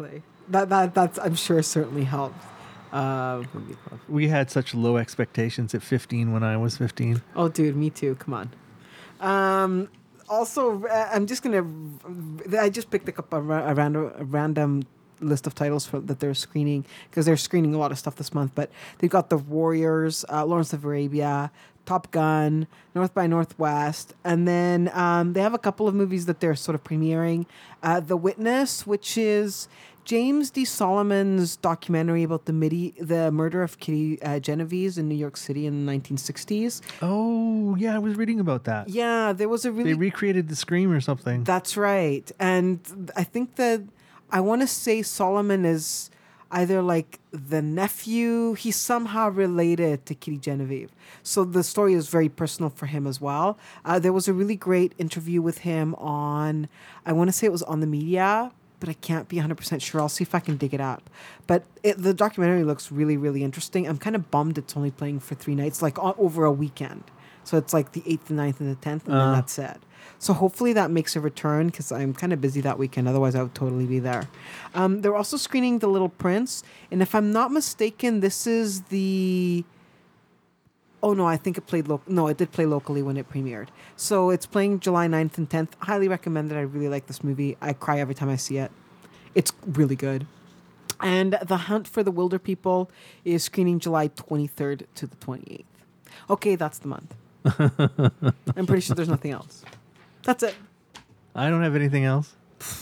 that that that's I'm sure certainly helped. Uh, movie club. We had such low expectations at fifteen when I was fifteen. Oh, dude, me too. Come on. Um, also, uh, I'm just gonna. I just picked up a, ra- a random a random list of titles for that they're screening because they're screening a lot of stuff this month. But they've got The Warriors, uh, Lawrence of Arabia, Top Gun, North by Northwest, and then um, they have a couple of movies that they're sort of premiering. Uh, The Witness, which is James D. Solomon's documentary about the midi- the murder of Kitty uh, Genovese in New York City in the nineteen sixties. Oh, yeah, I was reading about that. Yeah, there was a really... They recreated the Scream or something. That's right. And I think that I want to say Solomon is either like the nephew. He's somehow related to Kitty Genovese. So the story is very personal for him as well. Uh, there was a really great interview with him on, I want to say it was on the media, but I can't be one hundred percent sure. I'll see if I can dig it up. But it, the documentary looks really, really interesting. I'm kind of bummed it's only playing for three nights, like o- over a weekend. So it's like the eighth, the ninth, and the tenth, and Uh. then that's it. So hopefully that makes a return because I'm kind of busy that weekend. Otherwise, I would totally be there. Um, they're also screening The Little Prince. And if I'm not mistaken, this is the... Oh, no, I think it played... Lo- no, it did play locally when it premiered. So it's playing July ninth and tenth. Highly recommend it. I really like this movie. I cry every time I see it. It's really good. And The Hunt for the Wilder People is screening July twenty-third to the twenty-eighth. Okay, that's the month. I'm pretty sure there's nothing else. That's it. I don't have anything else.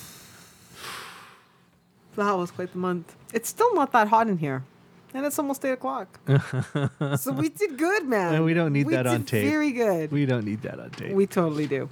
That was quite the month. It's still not that hot in here. And it's almost eight o'clock. So we did good, man. No, we don't need we that did on tape. Very good. We don't need that on tape. We totally do.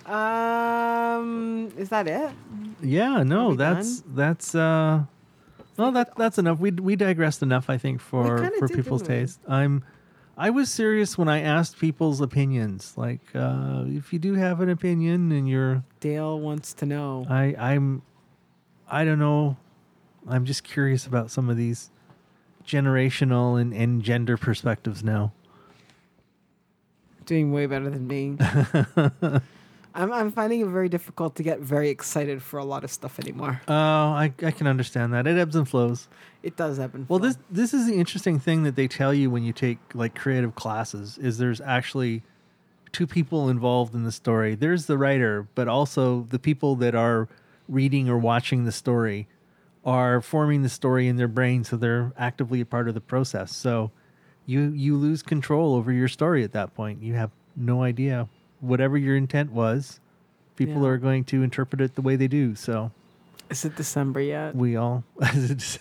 Um, is that it? yeah, Are no, we that's that's uh well that that's enough. We we digressed enough, I think, for kinda for did, people's didn't we? taste. I'm I was serious when I asked people's opinions. Like, uh, if you do have an opinion and you're Dale wants to know. I I'm I don't know. I'm just curious about some of these generational and, and gender perspectives now. Doing way better than me. I'm I'm finding it very difficult to get very excited for a lot of stuff anymore. Oh, I I can understand that. It ebbs and flows. It does happen. Well, this this is the interesting thing that they tell you when you take like creative classes is there's actually two people involved in the story. There's the writer, but also the people that are reading or watching the story are forming the story in their brain, so they're actively a part of the process. So you you lose control over your story at that point. You have no idea. Whatever your intent was, people Yeah. are going to interpret it the way they do. So Is it December yet? we all Is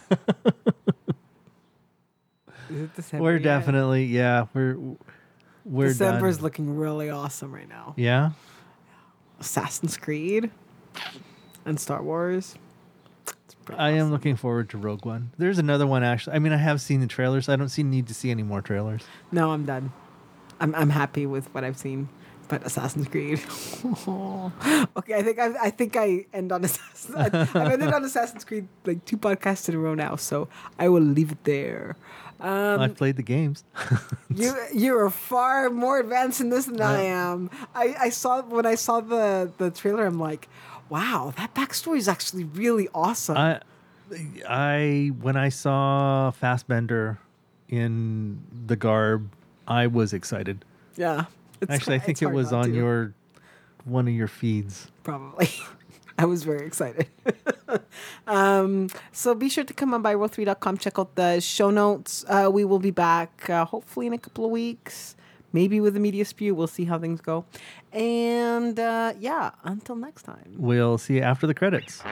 it December we're yet? definitely yeah we're we're December is done. looking really awesome right now. Yeah. Assassin's Creed and Star Wars. It's pretty I am awesome. looking forward to Rogue One. There's another one actually. I mean, I have seen the trailers. I don't see need to see any more trailers. No, I'm done. I'm I'm happy with what I've seen. But Assassin's Creed. Okay, I think I I think I end on Assassin's. I, I've ended on Assassin's Creed like two podcasts in a row now, so I will leave it there. Um, I've played the games. You you are far more advanced in this than I am. I, I saw when I saw the, the trailer, I'm like, wow, that backstory is actually really awesome. I I when I saw Fassbender in the garb, I was excited. yeah. It's Actually, I hard- think it's it hard was not on to. your one of your feeds. Probably. I was very excited. um, so be sure to come on by roll three dot com. Check out the show notes. Uh, we will be back uh, hopefully in a couple of weeks. Maybe with a media spew. We'll see how things go. And uh, yeah, until next time. We'll see you after the credits.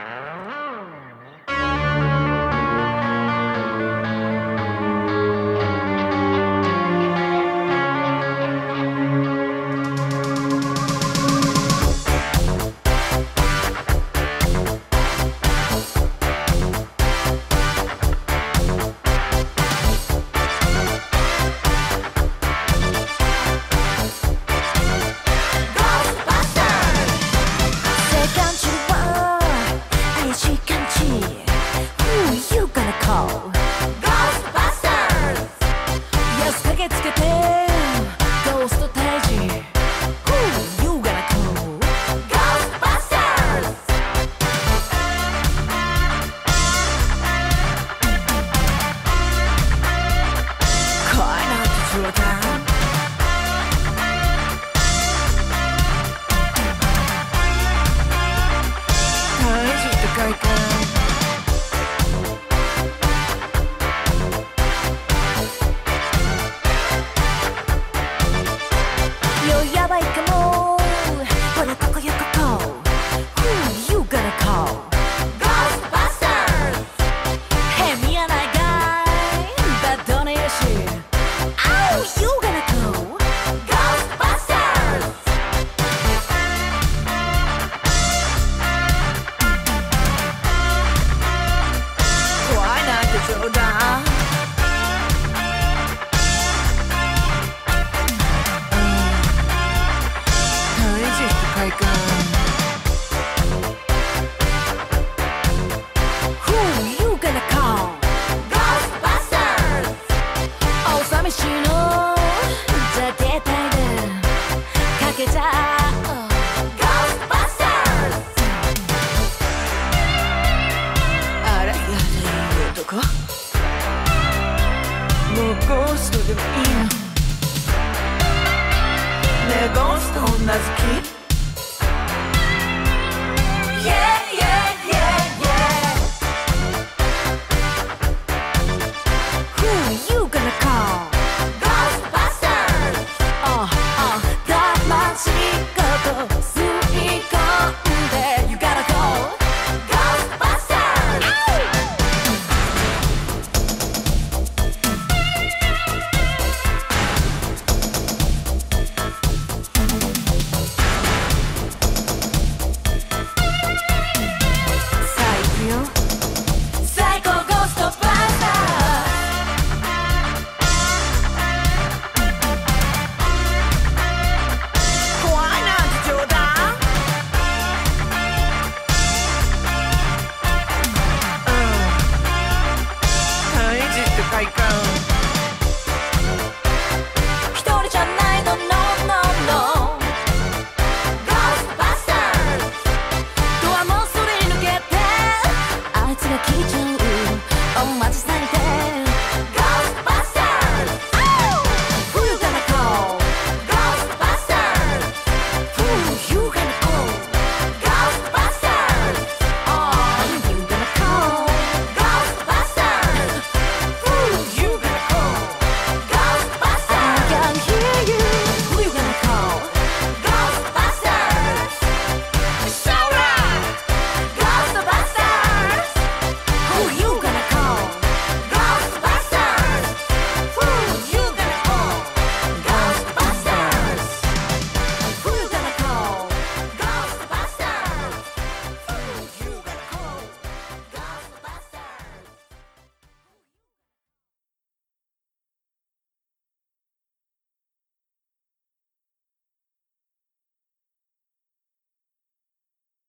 Who you gonna call? Ghostbusters! Yes, 駆けつけて Ghost 退治 Who you gonna call? Ghostbusters! breaker.